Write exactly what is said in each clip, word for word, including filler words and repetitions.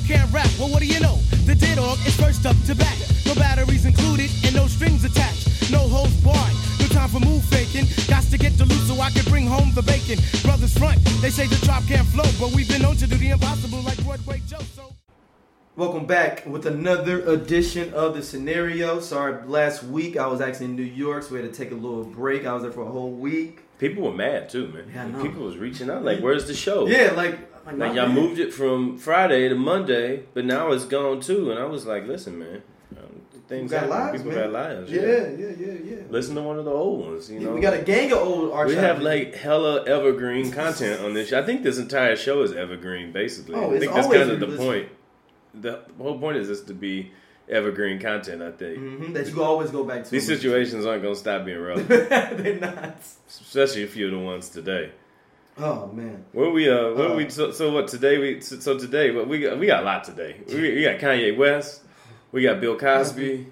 can't rap, well what do you know? The dead dog is first up to bat. No batteries included and no strings attached. No holds barred, no time for move faking. Got to get the loot so I can bring home the bacon. Brothers front, they say the drop can't flow, but we've been known to do the impossible like Broadway Joe. So. Welcome back with another edition of The Scenario. Sorry, last week I was actually in New York, so we had to take a little break. I was there for a whole week. People were mad too, man. Yeah, I know. People was reaching out like, "Where's the show?" Yeah, like, like, like y'all moved it from Friday to Monday, but now it's gone too. And I was like, "Listen, man, um, things got happen. lives, People man. got lives. Yeah, Yeah. yeah, yeah, yeah. Listen to one of the old ones. You Yeah, know, we got a gang of old archives. We have like hella evergreen content on this show. I think this entire show is evergreen, basically. Oh, I it's think that's always kind of the listen. point. The whole point is just to be evergreen content, I think. Mm-hmm, that you can always go back to. These situations aren't going to stop being relevant. They're not. Especially a few of the ones today. Oh man. What we uh, what Uh, we so, so what today we so, so today what we got we got a lot today. We, we got Kanye West, we got Bill Cosby,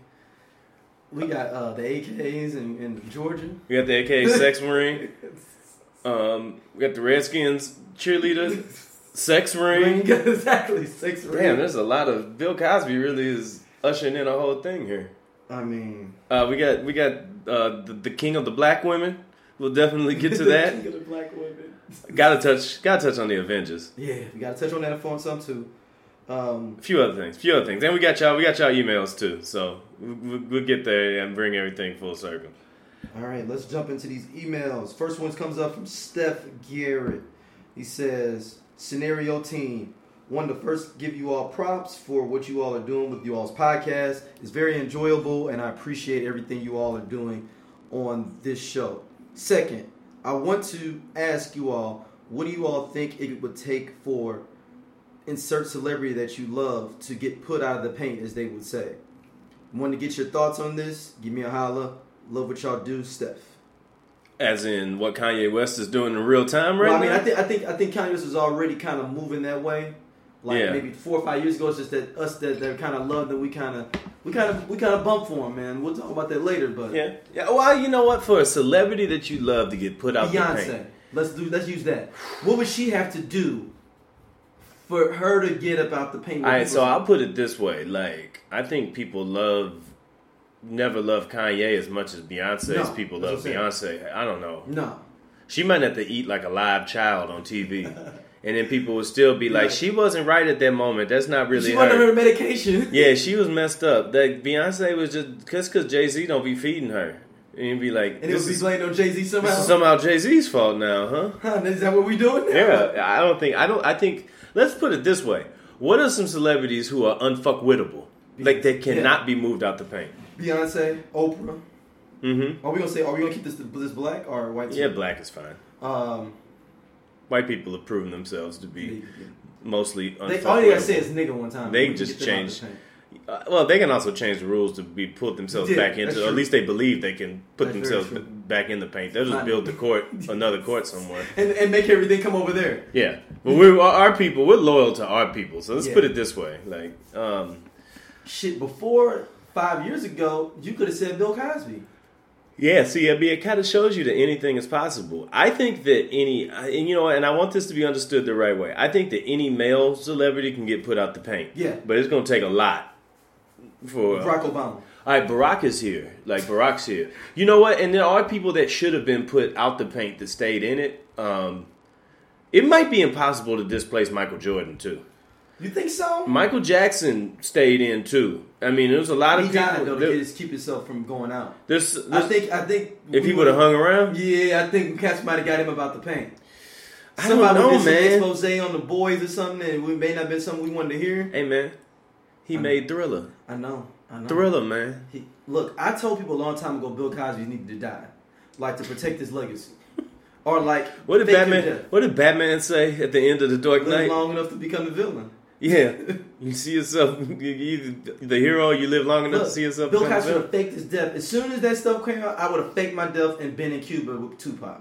We got uh, the A Ks in, in Georgia. we got the A K A Sex Marine, um, we got the Redskins cheerleader, Sex Ring. Exactly, six. Damn, there's a lot of Bill Cosby really is ushering in a whole thing here. I mean, Uh, we got we got uh, the, the king of the black women. We'll definitely get to that. King of the black women. Gotta touch, gotta touch on the Avengers. Yeah, we gotta touch on that for some too. Um, A few other things, a few other things. And we got y'all, we got y'all emails too. So we'll, we'll get there and bring everything full circle. all right, let's jump into these emails. First one comes up from Steph Garrett. He says, "Scenario team, wanted to first give you all props for what you all are doing with you all's podcast. It's very enjoyable, and I appreciate everything you all are doing on this show. Second, I want to ask you all, what do you all think it would take for insert celebrity that you love to get put out of the paint, as they would say? Want to get your thoughts on this? Give me a holla. Love what y'all do, Steph." As in what Kanye West is doing in real time right Well, I mean, now? I think I think I think Kanye West was already kind of moving that way. Like Yeah. maybe four or five years ago, it's just that us that, that kind of loved and we kind of we kind of we kind of bumped for him, man. We'll talk about that later, but yeah. Yeah. Well, you know what? For a celebrity that you love to get put out the Beyonce. paint. Let's do let's use that. What would she have to do for her to get up out the paint? All right, so I'll put it this way. Like, I think people love, never love Kanye as much as Beyonce's No, people that's love what I'm Beyonce. I don't know. no. She might have to eat like a live child on T V. And then people would still be like, Yeah. she wasn't right at that moment. That's not really She her. wasn't on her medication. Yeah, she was messed up. That Beyonce was just just because Jay Z don't be feeding her, and you'd be like, And it this would be is, blamed on Jay Z somehow. this is somehow Jay Z's fault now, huh? Huh, is that what we doing now? Yeah, I don't think I don't. I think let's put it this way: what are some celebrities who are unfuckwittable, like they cannot Yeah. be moved out the paint? Beyonce, Oprah. Mm-hmm. Are we gonna say? Are we gonna keep this this black or white? Yeah, black is fine. Um. White people have proven themselves to be mostly unfuckwittable. They, all they gotta say is nigga one time. They We can just get them out change. the paint. Uh, well, they can also change the rules to be put themselves Yeah, back that's into. true. At least they believe they can put That's themselves very true. back in the paint. They'll just I- build the court, another court somewhere. And, and make everything come over there. Yeah, but we're our people. We're loyal to our people. So let's Yeah. put it this way: like, um, Shit, before five years ago, you could have said Bill Cosby. yeah. See, I mean, it kind of shows you that anything is possible. I think that any, and you know, and I want this to be understood the right way. I think that any male celebrity can get put out the paint. Yeah. but it's going to take a lot for. Uh, Barack Obama. All right, Barack is here. Like, Barack's here. You know what? And there are people that should have been put out the paint that stayed in it. Um, it might be impossible to displace Michael Jordan, too. You think so? Michael Jackson stayed in, too. I mean, there was a lot of He people. died though to there- get- keep himself from going out. there's, I there's- think. I think if we he would have hung around, Yeah, I think Cats might have got him about the paint. I don't Somebody know, did some man. expose on the boys or something, and we may not have been something we wanted to hear. hey, man, he I made Thriller. I know. I know. Thriller, man. He, look, I told people a long time ago Bill Cosby needed to die, like to protect his legacy, or like What did fake your Batman? death. What did Batman say at the end of the Dark Live Knight? long enough to become the villain. Yeah, you see yourself, you, you, the hero. You live long enough Look, to see yourself. Bill become Cosby the would have faked his death. As soon as that stuff came out, I would have faked my death and been in Cuba with Tupac.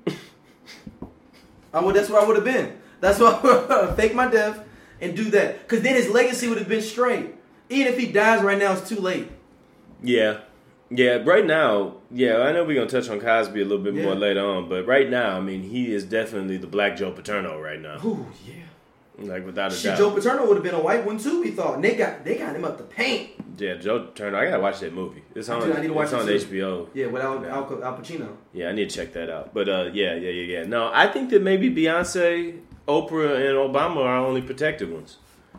I would. That's what I would have been. That's why I would have faked my death and do that. Because then his legacy would have been straight. Even if he dies right now, it's too late. Yeah. Yeah, right now, yeah, I know we're going to touch on Cosby a little bit Yeah. more later on, but right now, I mean, he is definitely the Black Joe Paterno right now. Ooh, yeah. Like without a Shit, doubt. Joe Paterno would have been a white one too. We thought and they got they got him up the paint. Yeah, Joe Turner. I gotta watch that movie. It's on. Dude, I need to watch it's it on too. H B O. Yeah, without Al, Al Pacino. Yeah, I need to check that out. But uh, yeah, yeah, yeah, yeah. No, I think that maybe Beyonce, Oprah, and Obama are our only protected ones.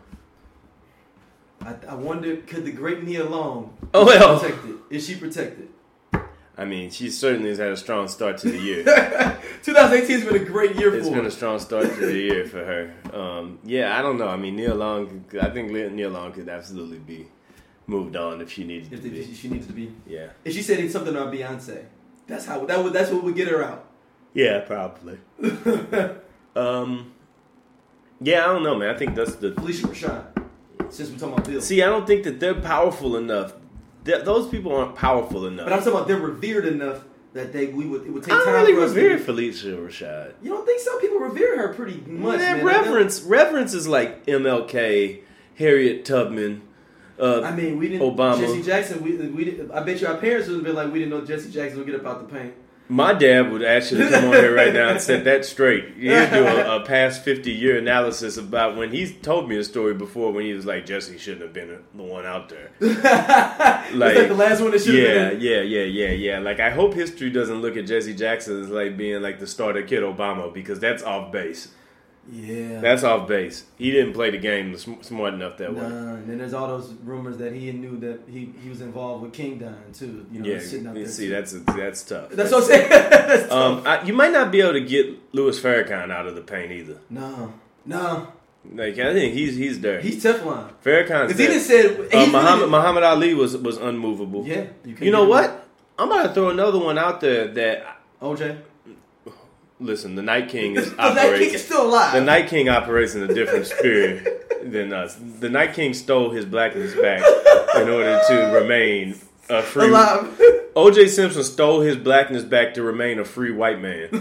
I, I wonder, could the great Nia Long Oh, well. be protected? Is she protected? I mean, she certainly has had a strong start to the year. twenty eighteen has been a great year It's for been her. a strong start to the year for her. Um, yeah, I don't know. I mean, Nia Long, I think Nia Long could absolutely be moved on if she needed If to they, be. she needs to be. Yeah. If she said something about Beyonce, that's how that would that's what would get her out. Yeah, probably. um, yeah, I don't know, man. I think that's the. Felicia Rashad. Since we're talking about Bill. See, I don't think that they're powerful enough. Th- those people aren't powerful enough. But I'm talking about they're revered enough that they we would it would take I don't time really for us revere to, Felicia Rashad. You don't think so? People revere her pretty much. Yeah, man. reverence, reverence is like M L K, Harriet Tubman. Uh, I mean, we didn't. Obama. Jesse Jackson. We we. Didn't, I bet you our parents would have been like, we didn't know Jesse Jackson would get up out the paint. My dad would actually come on here right now and set that straight. He'd do a, a past fifty year analysis about when he's told me a story before when he was like, Jesse shouldn't have been the one out there. Like, like the last one that should yeah, have been. yeah, yeah, yeah, yeah. Like, I hope history doesn't look at Jesse Jackson as like being like the starter kid Obama because that's off base. Yeah. That's off base. He didn't play the game sm- smart enough that Nah, way. and then there's all those rumors that he knew that he, he was involved with King Don too. You know, Yeah, sitting out you there see, too. that's that's tough. That's what I'm saying. That's tough. Um, I, you might not be able to get Louis Farrakhan out of the paint either. no, no, Like I think he's he's there. he's Teflon. Farrakhan's Because he there. just said Uh, he's Muhammad, really, Muhammad Ali was was unmovable. Yeah, You, couldn't know get him. what? I'm about to throw another one out there that. O J. Listen, the Night King is The Night King operates. is still alive. The Night King operates in a different spirit than us. The Night King stole his blackness back in order to remain a free. alive. O J Simpson stole his blackness back to remain a free white man.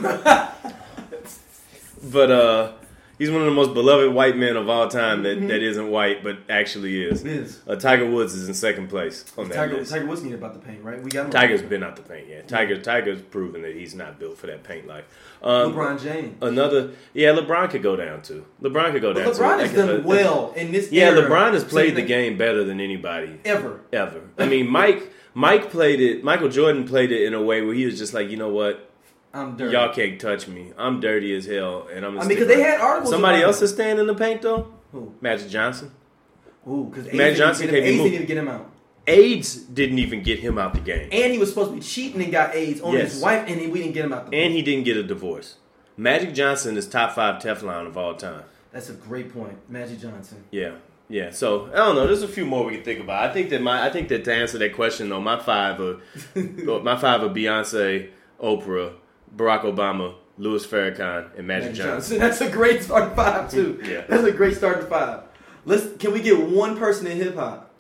But uh, he's one of the most beloved white men of all time that, that isn't white but actually is. Is. Uh, Tiger Woods is in second place on that Tiger, list. Tiger Woods need about the paint, right? We got him. Tiger's been out the paint, yeah. Tiger, Tiger's proven that he's not built for that paint life. Um, LeBron James. Another, yeah, LeBron could go down too. LeBron could go But down too. LeBron has Like, done uh, well in this Yeah, era. LeBron has played the Same game better than anybody ever. ever. I mean, Mike, Mike played it. Michael Jordan played it in a way where he was just like, you know what, I'm dirty. y'all can't touch me. I'm dirty as hell, and I'm. Gonna I mean, stick because they around." had articles. Somebody about else him. is staying in the paint though. Who? Magic Johnson. Ooh, because Magic Johnson didn't, can't be AIDS moved. didn't even get him out. AIDS didn't even get him out the game, And he was supposed to be cheating and got AIDS on Yes. his wife, and he, we didn't get him out the and he didn't get a divorce. Magic Johnson is top five Teflon of all time. That's a great point. Magic Johnson. Yeah, yeah. So I don't know. There's a few more we can think about. I think that my, I think that to answer that question, though, my five are, my five are Beyonce, Oprah, Barack Obama, Louis Farrakhan, and Magic, Magic Johnson. Johnson. That's a great starting five too. Yeah. That's a great starting five. Let's. Can we get one person in hip hop?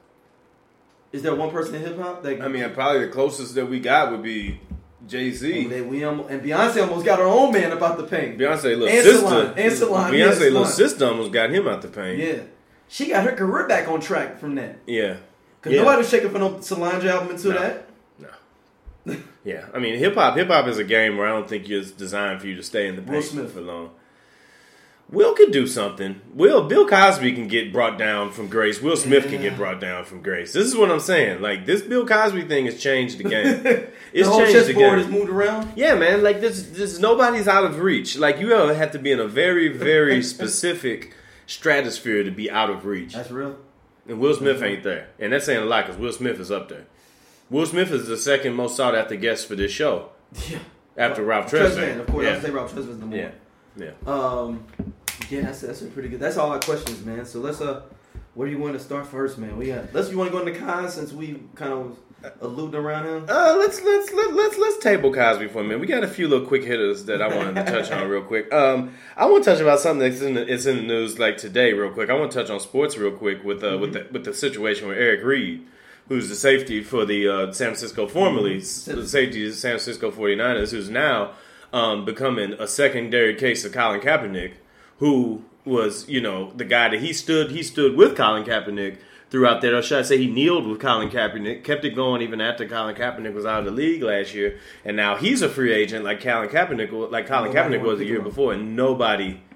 Is there one person in hip hop that? I mean, probably the closest that we got would be Jay Z. That we almost, and Beyonce almost got her own man about the paint. Beyonce, little And sister. Salon. And Salon. Beyonce, Yeah, little Salon. sister, almost got him out the paint. Yeah, she got her career back on track from that. Yeah. Because Yeah. nobody was shaking for no Solange album until No. that. No. Yeah, I mean, hip hop. Hip hop is a game where I don't think it's designed for you to stay in the Will paint Smith. for long. Will could do something. Will Bill Cosby can get brought down from grace. Will Smith can Yeah. get brought down from grace. This is what I'm saying. Like this Bill Cosby thing has changed the game. It's the whole changed the chessboard game. is moved around. Yeah, man. Like this, this nobody's out of reach. Like you have to be in a very, very specific stratosphere to be out of reach. That's real. And Will Smith ain't there. And that's saying a lot because Will Smith is up there. Will Smith is the second most sought after guest for this show. Yeah. After Ralph Tresvant, Tresvant. of course. I Yeah. would say Ralph Tresvant's number Yeah. one. Yeah. Um, yeah, that's that's a pretty good. That's all our questions, man. So let's uh, where do you want to start first, man? We got. Let's. You want to go into cons since we kind of alluding around him. Uh, let's let's let, let's let's table Cosby for a minute. We got a few little quick hitters that I wanted to touch on real quick. Um, I want to touch about something that's in the, it's in the news like today, real quick. I want to touch on sports real quick with uh, mm-hmm. with the with the situation with Eric Reed, who's the safety for the uh, San Francisco, formerly mm-hmm. the safety of the San Francisco forty-niners, who's now um, becoming a secondary case of Colin Kaepernick, who was, you know, the guy that he stood he stood with Colin Kaepernick throughout that. Or should I say he kneeled with Colin Kaepernick, kept it going even after Colin Kaepernick was out of the league last year, and now he's a free agent like Colin Kaepernick, like Colin Nobody Kaepernick was a year before, and nobody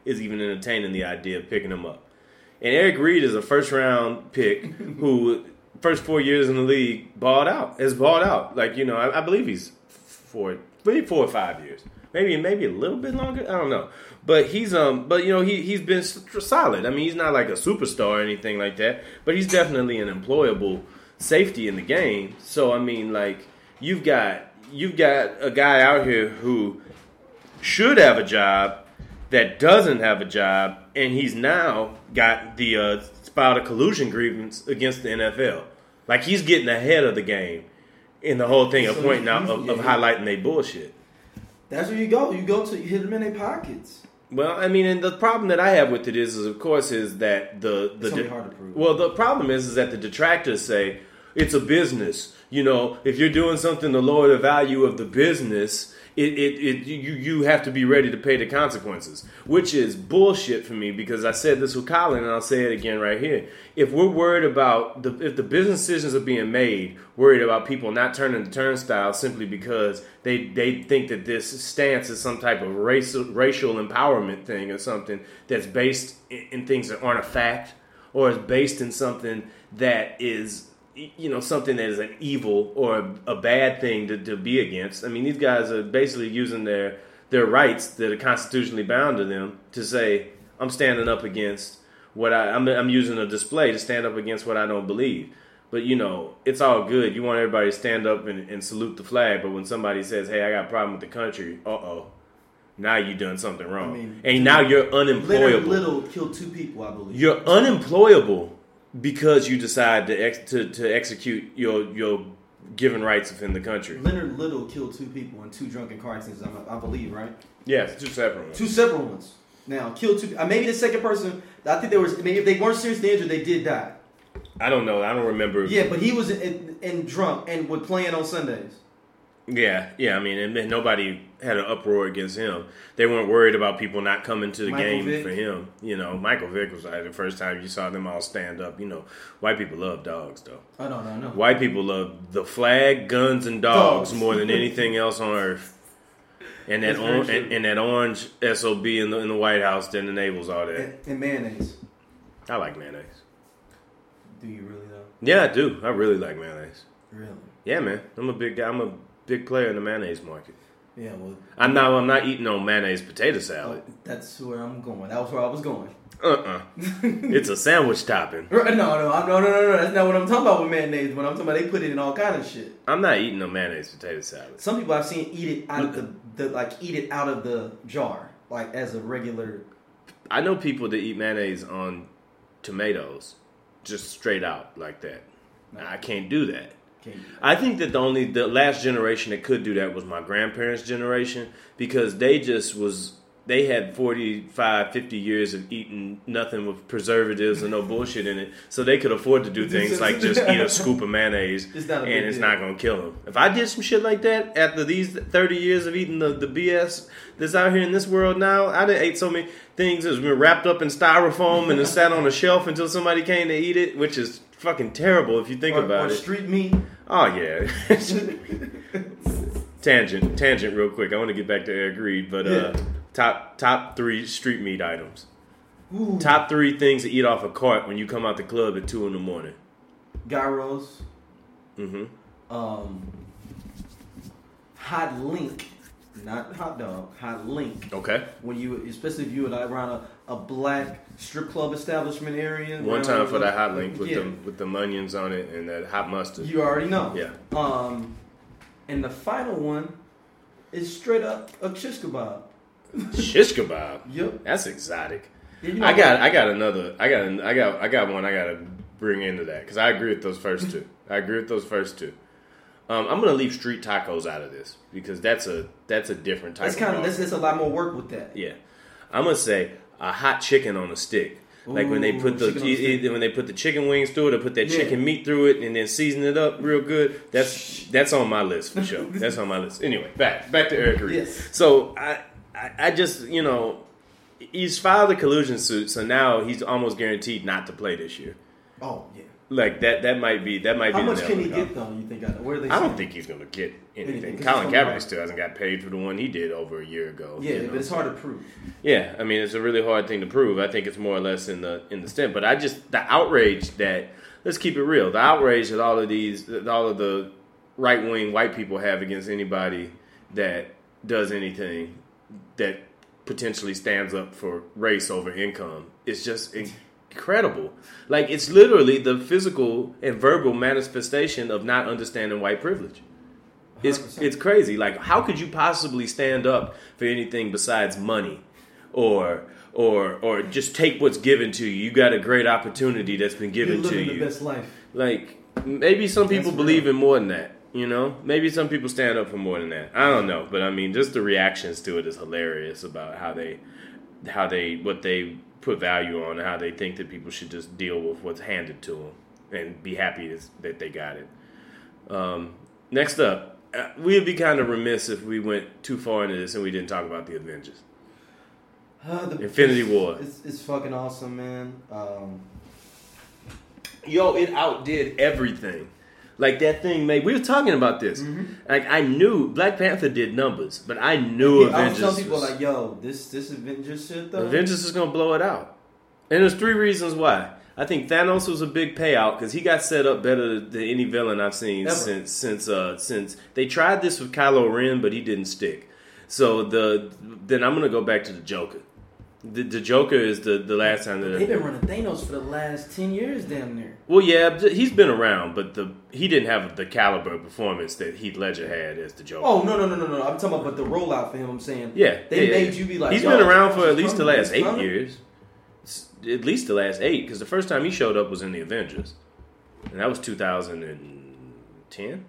is even entertaining the idea of picking him up. And Eric Reed is a first round pick who, first four years in the league, balled out. Has balled out. Like, you know, I, I believe he's four, maybe four or five years. Maybe maybe a little bit longer. I don't know. But he's um but you know he he's been solid. I mean, he's not like a superstar or anything like that, but he's definitely an employable safety in the game. So I mean, like you've got you've got a guy out here who should have a job that doesn't have a job, and he's now got the uh, filed a collusion grievance against the N F L. Like he's getting ahead of the game in the whole thing of So pointing out of, yeah, of highlighting their bullshit. That's where you go. You go to you hit them in their pockets. Well, I mean, and the problem that I have with it is, is of course, is that the the It's gonna be de- hard to prove. well, the problem is, is that the detractors say it's a business. You know, if you're doing something to lower the value of the business, it, it, it you you have to be ready to pay the consequences, which is bullshit for me because I said this with Colin and I'll say it again right here. If we're worried about the if the business decisions are being made, worried about people not turning the turnstile simply because they they think that this stance is some type of racial racial empowerment thing or something that's based in, in things that aren't a fact or is based in something that is, you know, something that is an evil or a, a bad thing to, to be against. I mean, these guys are basically using their their rights that are constitutionally bound to them to say, I'm standing up against what I, I'm, I'm using a display to stand up against what I don't believe. But, you know, it's all good. You want everybody to stand up and, and salute the flag. But when somebody says, hey, I got a problem with the country, uh-oh, now you done something wrong. I mean, and now you're unemployable. Little killed two people, I believe. You're unemployable because you decide to ex- to, to execute your your given rights within the country. Leonard Little killed two people in two drunken car accidents, I, I believe, right? Yes, two separate ones. Two separate ones. Now, killed two. Uh, maybe the second person. I think there was. Maybe if they weren't seriously injured, they did die. I don't know. I don't remember. Yeah, but he was in, in, in drunk and would playing on Sundays. Yeah, yeah. I mean, and nobody had an uproar against him. They weren't worried about people not coming to the Michael game Vick. for him. You know, Michael Vick was like the first time you saw them all stand up. You know, white people love dogs, though. I don't know. I know. White people love the flag, guns, and dogs, Dogs. more than anything else on earth. And that That's very or, true. and, and that orange S O B in the in the White House that enables all that. And, and mayonnaise. I like mayonnaise. Do you really though? Yeah, I do. I really like mayonnaise. Really? Yeah, man. I'm a big guy. I'm a big player in the mayonnaise market. Yeah. Well, I'm not. I'm not eating no mayonnaise potato salad. that's where I'm going. That was where I was going. Uh-uh. It's a sandwich topping. No, no, I'm- no, no, no, no. That's not what I'm talking about with mayonnaise. When I'm talking about, they put it in all kind of shit. I'm not eating no mayonnaise potato salad. Some people I've seen eat it out of the, the like eat it out of the jar, like as a regular. I know people that eat mayonnaise on tomatoes, just straight out like that. Now, I can't do that. Can't do I think that the only the last generation that could do that was my grandparents' generation because they just was they had forty-five, fifty years of eating nothing with preservatives and no bullshit in it, so they could afford to do things like just eat a scoop of mayonnaise It's not a big and it's deal. not going to kill them. If I did some shit like that after these thirty years of eating the, the B S that's out here in this world now, I done ate so many things that's been wrapped up in styrofoam and then sat on a shelf until somebody came to eat it, which is fucking terrible if you think or, about or it. street meat. Oh, yeah. tangent, tangent real quick. I want to get back to Eric Reed, but uh, Yeah. top top three street meat items. Ooh. Top three things to eat off a cart when you come out the club at two in the morning. Gyros. Mm-hmm. Um. Hot link, not hot dog. Hot link. Okay. When you, especially if you were like around a, a black strip club establishment area. One around- time for that hot link with Yeah. them with the onions on it and that hot mustard. You already know. Yeah. Um, and the final one is straight up a shish kebab. Shish kebab. Yep. That's exotic. Yeah, you know I got what? I got another I got I got I got one I got to bring into that because I agree with those first two. I agree with those first two. Um, I'm gonna leave street tacos out of this because that's a that's a different type. That's of kind of bar. that's, that's a lot more work with that. Yeah, I'm gonna say a hot chicken on a stick. Like when they Ooh, put the chicken on a stick. e- e- when they put the chicken wings through it, or put that Yeah. chicken meat through it, and then season it up real good. That's that's on my list for sure. That's on my list. Anyway, back back to Eric Reed. Yes. So I, I I just you know he's filed a collusion suit, so now he's almost guaranteed not to play this year. Oh yeah. Like that, that might be that might How be. much the can he nail in the get though? You think? Where are they? I don't saying? think he's gonna get anything. Anything, 'cause Colin it's gonna Kaepernick be- still hasn't got paid for the one he did over a year ago. Yeah, you know? but it's hard to prove. Yeah, I mean it's a really hard thing to prove. I think it's more or less in the in the stint. But I just the outrage that let's keep it real. The outrage that all of these, that all of the right wing white people have against anybody that does anything that potentially stands up for race over income is just incredible. Like it's literally the physical and verbal manifestation of not understanding white privilege. It's one hundred percent. it's crazy. Like how could you possibly stand up for anything besides money, or or or just take what's given to you? You got a great opportunity that's been given You're to living you. the best life. Like maybe some people That's believe real. in more than that. You know, maybe some people stand up for more than that. I don't know, but I mean, just the reactions to it is hilarious about how they, how they, what they put value on, and how they think that people should just deal with what's handed to them and be happy is- that they got it. Um, next up, uh, we'd be kind of remiss if we went too far into this and we didn't talk about the Avengers. Uh, the, Infinity War. It's, it's fucking awesome, man. Um, Yo, it outdid everything. Like that thing made. We were talking about this. Mm-hmm. Like I knew Black Panther did numbers, but I knew I was Avengers. telling people was- like, yo, this this Avengers shit though. Avengers is gonna blow it out, and there's three reasons why. I think Thanos was a big payout because he got set up better than any villain I've seen Ever. since since uh, since they tried this with Kylo Ren, but he didn't stick. So the then I'm gonna go back to the Joker. The, the Joker is the, the last time that They've been running Thanos for the last ten years down there. well, yeah, he's been around, but the he didn't have the caliber of performance that Heath Ledger had as the Joker. Oh no no no no no! I'm talking about but the rollout for him. I'm saying Yeah, they yeah, made yeah. you be like he's yo, been around for at he's least the coming, last he's eight coming. years. S- At least the last eight, because the first time he showed up was in the Avengers, and that was two thousand ten.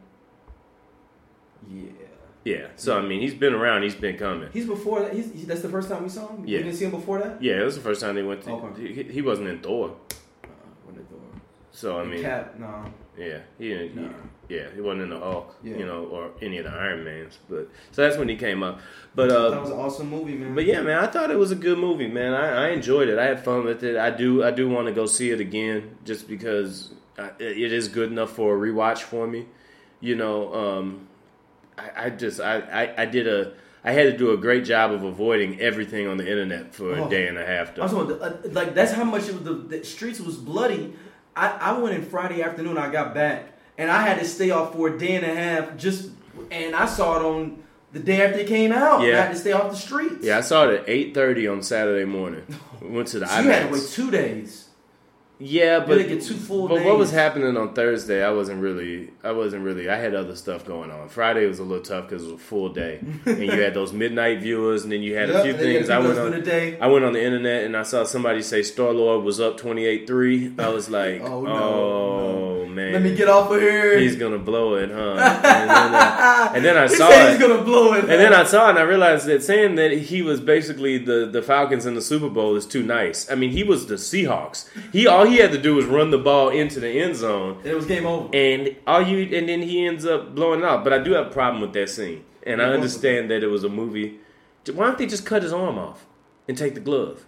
Yeah, Yeah, so I mean, he's been around. He's been coming. he's before that. He's, he, that's the first time we saw him. Yeah. We didn't see him before that. Yeah, that was the first time they went to. Okay. He, he wasn't in Thor, Uh, when did Thor? so I mean, Cap, no. yeah, he, didn't- No. he yeah, he wasn't in the Hulk, Yeah. you know, or any of the Iron Mans. But so that's when he came up. But that uh, was an awesome movie, man. But yeah, man, I thought it was a good movie, man. I, I enjoyed it. I had fun with it. I do, I do want to go see it again, just because I, it is good enough for a rewatch for me. You know, um, I, I just, I, I, I did a, I had to do a great job of avoiding everything on the internet for Oh. a day and a half. I was Though. on the, uh, like that's how much it was. The, the streets was bloody. I, I went in Friday afternoon. I got back and I had to stay off for a day and a half. Just and I saw it on the day after it came out. Yeah. I had to stay off the streets. Yeah, I saw it at eight thirty on Saturday morning. We went to the So you had to wait IMAX. two days. Yeah, You but had to get two full but days. what was happening on Thursday? I wasn't really. I wasn't really. I had other stuff going on. Friday was a little tough because it was a full day, and you had those midnight viewers, and then you had Yep, a few and then you things. had I people went that's on. been a day. I went on the internet and I saw somebody say Star Lord was up twenty-eight three. I was like, Oh, oh, no, man, Let me get off of here. he's gonna blow it, huh? And then, uh, and then I He saw said it. he's gonna blow it. And then I saw it and I realized that saying that he was basically the, the Falcons in the Super Bowl is too nice. I mean, he was the Seahawks. He all he had to do was run the ball into the end zone, it was game over. and all you and then he ends up blowing it out. But I do have a problem with that scene, and I Yeah, understand that it was a movie. Why don't they just cut his arm off and take the glove?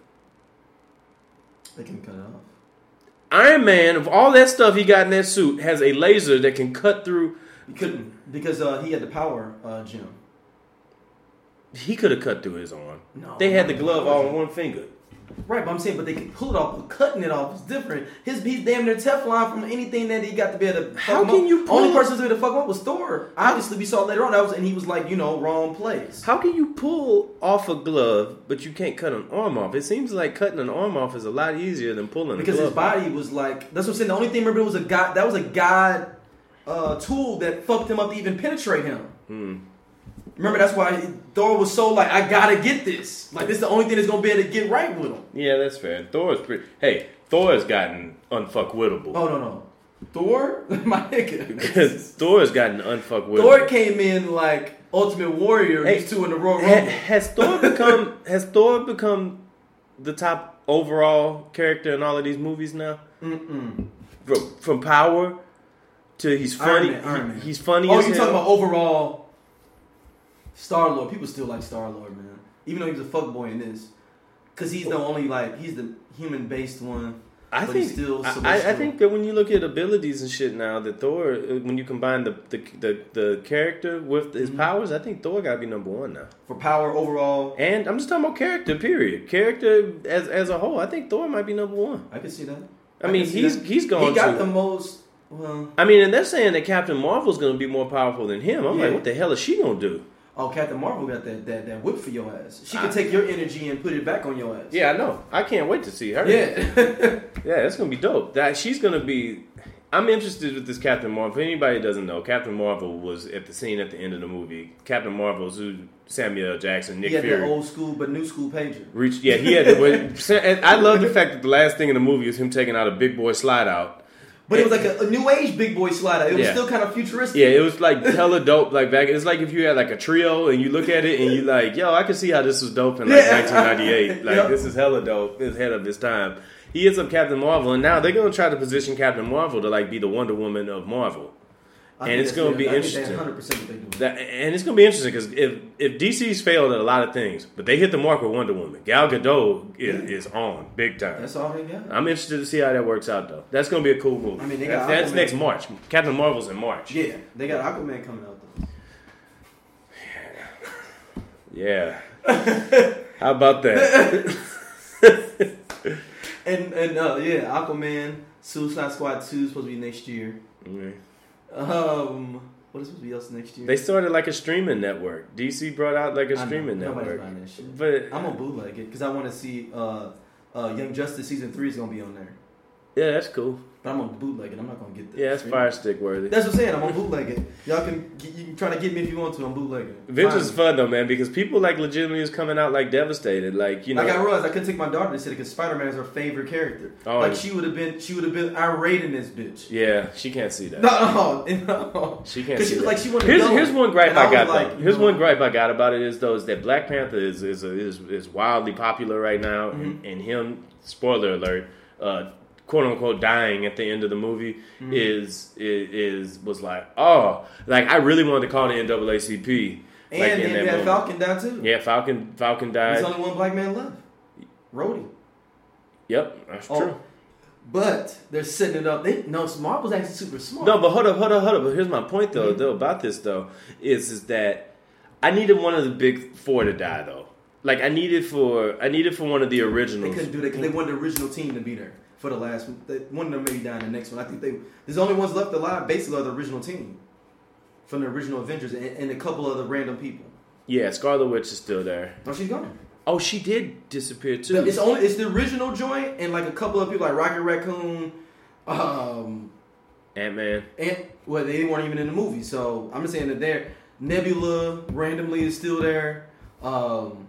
They can cut it off. Iron Man, of all that stuff he got in that suit, has a laser that can cut through. He couldn't because uh, he had the power uh, gem. He could have cut through his arm. No, They had the no, glove no. all on one finger. Right, but I'm saying, but they could pull it off. But cutting it off is different. His he's damn near Teflon from anything that he got to be able to. Fuck How him can up. you pull Only it- person to be able to fuck him up was Thor. Obviously, we saw later on that was, and he was like, you know, wrong place. How can you pull off a glove, but you can't cut an arm off? It seems like cutting an arm off is a lot easier than pulling Because a his glove. body was like. That's what I'm saying. The only thing remember it was a god. That was a god uh, tool that fucked him up to even penetrate him. Hmm. Remember, that's why Thor was so like, I gotta get this. Like, this is the only thing that's gonna be able to get right with him. Yeah, that's fair. Thor's pretty. Hey, Thor has gotten unfuckwittable. Oh no no, Thor, my nigga. Thor has gotten unfuckwittable. Thor came in like Ultimate Warrior. Hey, These two in the Royal Ha- Rumble. has Thor become has Thor become the top overall character in all of these movies now? Mm-mm. From, from power to he's Iron funny. Man, Iron Man. He- he's funny. Oh, as you hell. talking about overall Star Lord? People still like Star Lord, man. Even though he was a fuckboy in this, because he's the only like he's the human based one. I I but think he's still I, celestial. I think that when you look at abilities and shit now, that Thor, uh, when you combine the the the, the character with his Mhm. powers, I think Thor gotta be number one now. For power overall, And I'm just talking about character. Period. Character as as a whole, I think Thor might be number one. I can see that. I, mean, can see he's that. he's going He got to. the most. Well, I mean, and they're saying that Captain Marvel's going to be more powerful than him. I'm Yeah. like, what the hell is she going to do? oh, Captain Marvel got that, that, that whip for your ass. She I- can take your energy and put it back on your ass. Yeah, I know. I can't wait to see her. Yeah. Yeah, that's gonna be dope. That she's gonna be. I'm interested with this Captain Marvel. If anybody doesn't know, Captain Marvel was at the scene at the end of the movie. Captain Marvel's who Samuel L. Jackson, Nick he had Fury. the old school but new school pager. Reached, yeah, he had. To, when, and I love the fact that the last thing in the movie is him taking out a big boy slide out. But it was like a, a new age big boy slider. It was Yeah. still kind of futuristic. Yeah, it was like hella dope. Like back, it's like if you had like a trio and you look at it and you like, yo, I can see how this was dope in like Yeah. nineteen ninety-eight. Like Yep. this is hella dope. It's ahead of its time. He hits up Captain Marvel, and now they're gonna try to position Captain Marvel to like be the Wonder Woman of Marvel. I And think it's that's- gonna be I think interesting. that's one hundred percent what they do. That, and it's gonna be interesting because if if D C's failed at a lot of things, but they hit the mark with Wonder Woman, Gal Gadot is, Yeah. is on big time. That's all they got. I'm interested to see how that works out though. That's gonna be a cool movie. I mean, they got that's, that's Aquaman. next March. Captain Marvel's in March. Yeah, they got Aquaman coming out though. Yeah. How about that? And and uh, yeah, Aquaman, Suicide Squad two is supposed to be next year. Mhm. Um, what is supposed to be else next year? They started like a streaming network. D C brought out like a I know, streaming nobody's network. buying that shit. But I'm gonna bootleg it because I want to see uh, uh, Young Justice season three is gonna be on there. yeah, that's cool. But I'm gonna bootleg it. I'm not gonna get that. Yeah, that's fire stick worthy. That's what I'm saying. I'm gonna bootleg it. Y'all can you can try to get me if you want to. I'm bootlegging it. Avengers is Fine. fun though, man, because people like legitimately is coming out like devastated. Like you know, Like I realized I couldn't take my daughter to see it because Spider Man is her favorite character. Oh, like yeah. she would have been, she would have been irate in this bitch. yeah, she can't see that. No, no, no. She can't Because see she was that. like she wanted Here's to know. here's one gripe And I, was got like, though. you Here's know, one gripe I got about it is though is that Black Panther is is a, is, is wildly popular right now, and, Mm-hmm. and him, spoiler alert, uh, quote unquote dying at the end of the movie Mm-hmm. is, is is was like oh like I really wanted to call the N double A C P. And like, then in you that had moment. Falcon die too. Yeah, Falcon Falcon There's died. only one black man left. Rhodey. Yep, that's Oh, true. But they're setting it up. They no, Marvel's actually super smart. No, but hold up, hold up, hold up. But here's my point though, Mm-hmm. though about this though, is is that I needed one of the big four to die though. Like I needed for I needed for one of the they originals. couldn't do that because they wanted the original team to be there for the last one. They, one of them maybe die in the next one. I think they there's only ones left alive. Basically, are the original team from the original Avengers and, and a couple of the random people. Yeah, Scarlet Witch is still there. No, she's gone. Oh, she did disappear too. It's only it's the original joint and like a couple of people like Rocket Raccoon, um, Ant Man. and well they weren't even in the movie. So I'm just saying that there. Nebula randomly is still there. Um,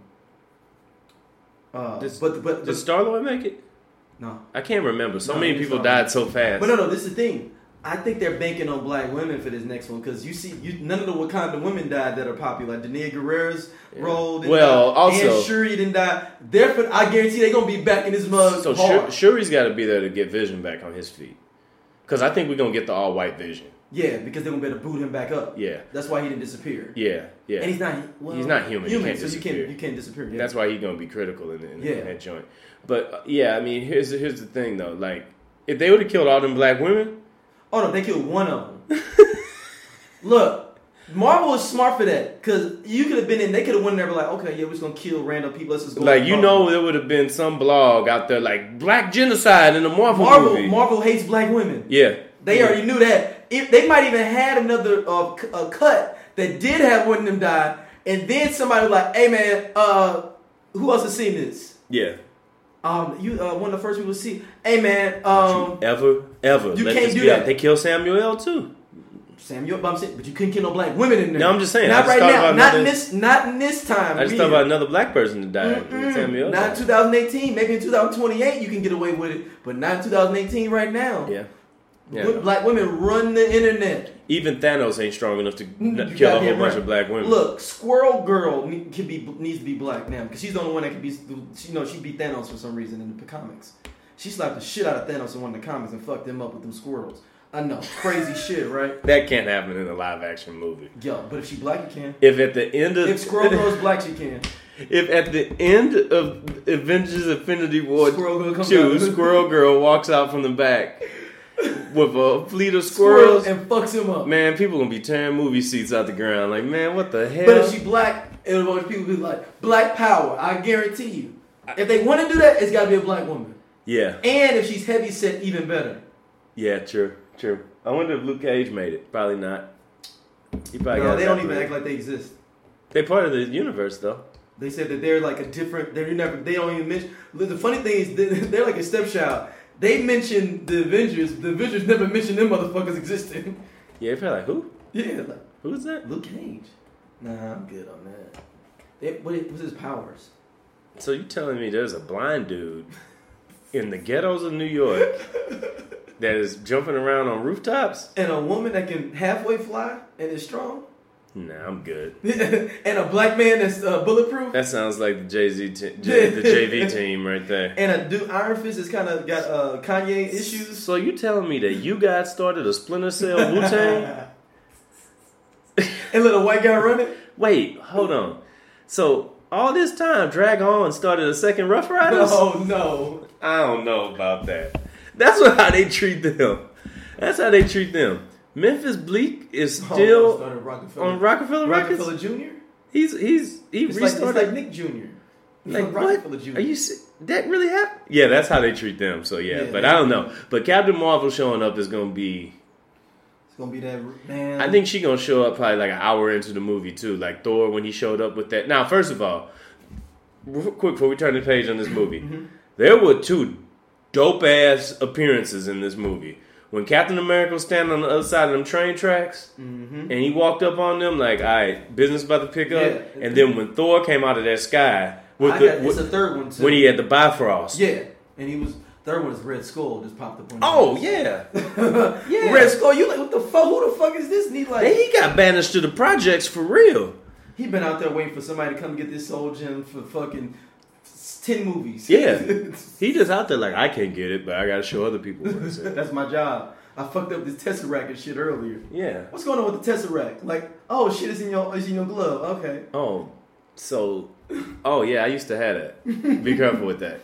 uh, Does- but but, Did but Star Lord make it? no. I can't remember. So No, many it's people not. died so fast. But no, no. This is the thing. I think they're banking on black women for this next one because you see, you, none of the Wakanda women died that are popular. Like Dania Guerrera's Yeah. role. Didn't Well, die. also- and Shuri didn't die. Therefore, I guarantee they're gonna be back in this mug. So hard. Shur- Shuri's got to be there to get Vision back on his feet. Because I think we're gonna get the all white Vision. Yeah, because they're gonna be able to boot him back up. Yeah, That's why he didn't disappear. yeah, yeah. And he's not. Well, He's not human. He Human, can't so you disappear. can't you can't disappear. Yeah. That's why he's gonna be critical in, in, Yeah. in that joint. But uh, yeah, I mean, here's here's the thing though. Like, if they would have killed all them black women, Oh no, they killed one of them. Look, Marvel is smart for that because you could have been in. They could have went there, and be like, okay, yeah, we're just gonna kill random people. Let's just go. like with you Marvel. know, there would have been some blog out there like black genocide in the Marvel, Marvel, movie. Marvel hates black women. yeah, They already knew that. If they might even had another uh, c- a cut that did have one of them die, and then somebody was like, "Hey man, uh, who else has seen this?" yeah. Um, you uh, one of the first people to see. Hey man, um, Ever, ever. You let can't this do be out. that. They killed Samuel L. too. Samuel, but I'm saying, but you couldn't kill no black women in there. No, I'm just saying, I Not just right thought now. about Not in another- this. Not in this time. I just We thought in- about another black person that died. Mm-mm. Samuel L. Not in two thousand eighteen. Maybe in two thousand twenty-eight you can get away with it, but not in two thousand eighteen right now. Yeah, yeah. Wo- Black women run the internet. Even Thanos ain't strong enough to You n- kill a whole goddamn bunch right. of black women. Look, Squirrel Girl ne- can be needs to be black now because she's the only one that can be. She, you know, she beat Thanos for some reason in the comics. She slapped the shit out of Thanos in one of the comics and fucked him up with them squirrels. I know, crazy shit, right? that can't happen in a live action movie. Yo, but if she black, you can. If at the end of If Squirrel Girl is black, she can. if at the end of Avengers Infinity War Squirrel Girl comes two, out. Squirrel Girl walks out from the back with a fleet of squirrels, Squirrel and fucks him up. man, people gonna be tearing movie seats out the ground. Like, man, what the hell? But if she black, it'll want people to be like, black power, I guarantee you. If they want to do that, it's got to be a black woman. yeah, And if she's heavy set, even better. yeah, true, true. I wonder if Luke Cage made it. Probably not. He probably No, got they don't that even through. act like they exist. They part of the universe though. They said that they're like a different. They're never. They don't even mention. The funny thing is, they're- they're like a stepchild. They mention the Avengers. The Avengers never mention them motherfuckers existing. Yeah, they probably like who? Yeah, like Who's that? Luke Cage. Nah, I'm good on that. They, what is, what's his powers? So you telling me there's a blind dude in the ghettos of New York that is jumping around on rooftops? And a woman that can halfway fly and is strong. Nah, I'm good. And a black man that's uh, bulletproof. That sounds like the Jay Z, te- J- the J V team right there. And a dude, Iron Fist has kind of got uh, Kanye issues. So you telling me that you guys started a Splinter Cell Wu Tang? And let a white guy run it. Wait, hold on. So all this time, Drag On started a second Rough Riders? Oh no. I don't know about that. That's what, how they treat them. That's how they treat them. Memphis Bleak is Oh, still started Rockefeller. on Rockefeller Records. Rockefeller Junior He's he's he It's like, it's restarted. like Nick Junior Like, Rockefeller what? Junior Are you se- that really happened? Yeah, that's how they treat them. So yeah, Yeah. but I don't know. But Captain Marvel showing up is gonna be. It's gonna be that man. I think she gonna show up probably like an hour into the movie too, like Thor when he showed up with that. Now, first of all, real quick before we turn the page on this movie, Mm-hmm. there were two dope ass appearances in this movie. When Captain America was standing on the other side of them train tracks, Mm-hmm. and he walked up on them like, "All right, business about to pick up." Yeah. And then when Thor came out of that sky with I the got, it's with- a third one too. when he had the Bifrost, yeah, and he was third one is Red Skull just popped up on. oh his- yeah, yeah. Red Skull. You like what the fuck? Who the fuck is this? And he like And he got banished to the projects for real. he been out there waiting for somebody to come get this soul gem for fucking ten movies. Yeah. He just out there like, I can't get it, but I gotta show other people what it's in. That's my job. I fucked up this Tesseract and shit earlier. Yeah. What's going on with the Tesseract? Like, oh shit, it's in your it's in your glove. Okay. Oh, so, oh yeah, I used to have that. Be careful with that.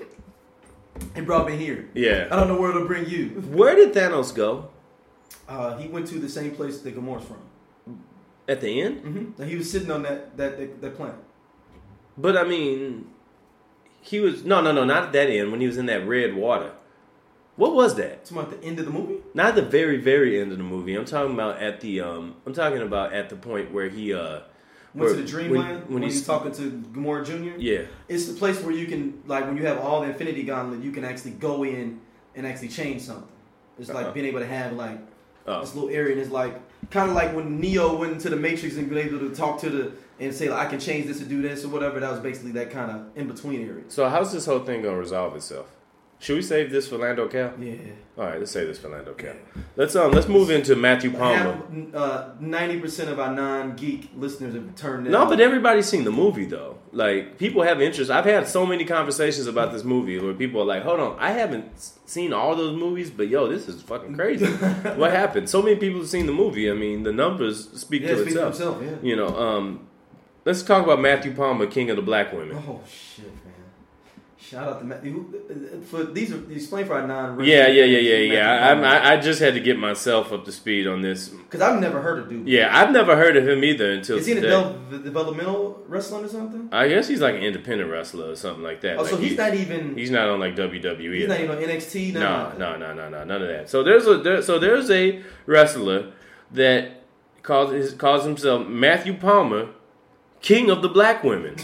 It brought me here. I Yeah. don't know where it'll bring you. Where did Thanos go? Uh, he went to the same place that Gamora's from. At the end? Mm-hmm. He was sitting on that that that, that planet. But I mean, he was no, no, no, not at that end. When he was in that red water. What was that? It's about the end of the movie. Not at the very, very end of the movie. I'm talking about at the um. I'm talking about at the point where he uh. Went to where- the Dreamland when, when, he's he's talking to Gamora Junior Yeah. It's the place where you can, like, when you have all the Infinity Gauntlet, you can actually go in and actually change something. It's like Uh-huh. being able to have like Oh. this little area, and it's like kind of like when Neo went into the Matrix and been able to talk to the and say like, I can change this to do this or whatever. That was basically that kind of in between area. So how's this whole thing gonna resolve itself? Should we save this for Lando Cal? Yeah. All right, let's save this for Lando Cal. Let's um let's move into Matthew Palmer. Half, uh, ninety percent of our non-geek listeners have turned in. No, but everybody's seen the movie though. Like people have interest. I've had so many conversations about this movie where people are like, "Hold on, I haven't s- seen all those movies, but yo, this is fucking crazy. What happened?" So many people have seen the movie. I mean, the numbers speak yeah, to speak for itself. himself. Yeah. You know, um, let's talk about Matthew Palmer, King of the Black Women. Oh shit, man! Shout out to Matt. who- For these, are explain for our non. Yeah, yeah, yeah, yeah, yeah. I, I, I just had to get myself up to speed on this. Because I've never heard of dude. Yeah, I've never heard of him either until Is he in a today. del- developmental wrestling or something? I guess he's like an independent wrestler or something like that. Oh, like so he's he- not even. He's not on like W W E. He's not even on N X T. No, nothing no, like no, no, no, none of that. So there's a there, so there's a wrestler that calls his, calls himself Matthew Palmer, King of the Black Women.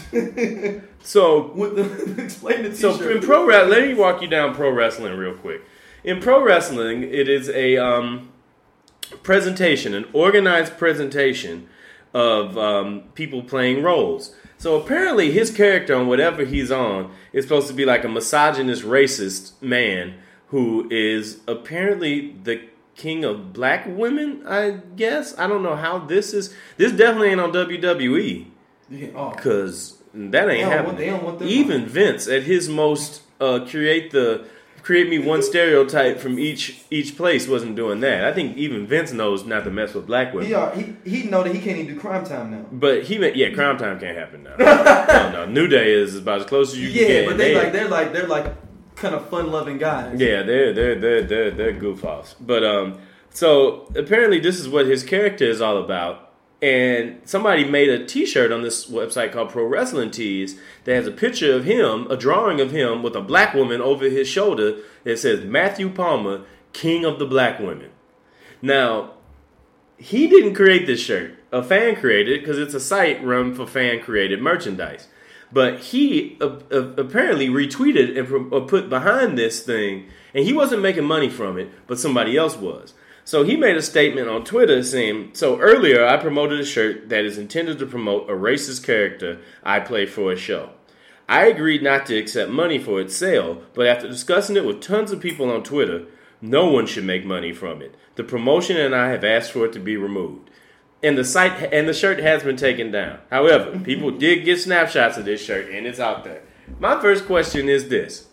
So that. What the, explain the so t-shirt. in pro wrestling, let me walk you down pro wrestling real quick. In pro wrestling, it is a um, presentation, an organized presentation of um, people playing roles. So apparently, his character on whatever he's on is supposed to be like a misogynist, racist man who is apparently the king of black women. I guess I don't know how this is. This definitely ain't on W W E. Yeah, oh. Cause that ain't They don't want- happening. they don't want them Even on. Vince at his most uh, create the create me one stereotype from each each place wasn't doing that. I think even Vince knows not to mess with black women. He are, he he know that he can't even do Crime Time now. But he meant, yeah, Crime Time can't happen now. no, no, New Day is about as close as you yeah, can get. Yeah, but they like they're like they're like kind of fun loving guys. Yeah, they're they're they're they're they're goof offs. But um, so apparently this is what his character is all about. And somebody made a T-shirt on this website called Pro Wrestling Tees that has a picture of him, a drawing of him with a black woman over his shoulder that says Matthew Palmer, King of the Black Women. Now, he didn't create this shirt. A fan created it because it's a site run for fan-created merchandise. But he uh, uh, apparently retweeted and pro- uh, put behind this thing, and he wasn't making money from it, but somebody else was. So he made a statement on Twitter saying, so earlier I promoted a shirt that is intended to promote a racist character I play for a show. I agreed not to accept money for its sale, but after discussing it with tons of people on Twitter, no one should make money from it. The promotion and I have asked for it to be removed. And the site and the shirt has been taken down. However, people did get snapshots of this shirt and it's out there. My first question is this.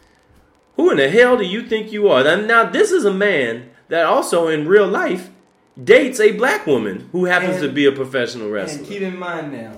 Who in the hell do you think you are? Now, now this is a man that also in real life dates a black woman who happens and, to be a professional wrestler. And keep in mind now,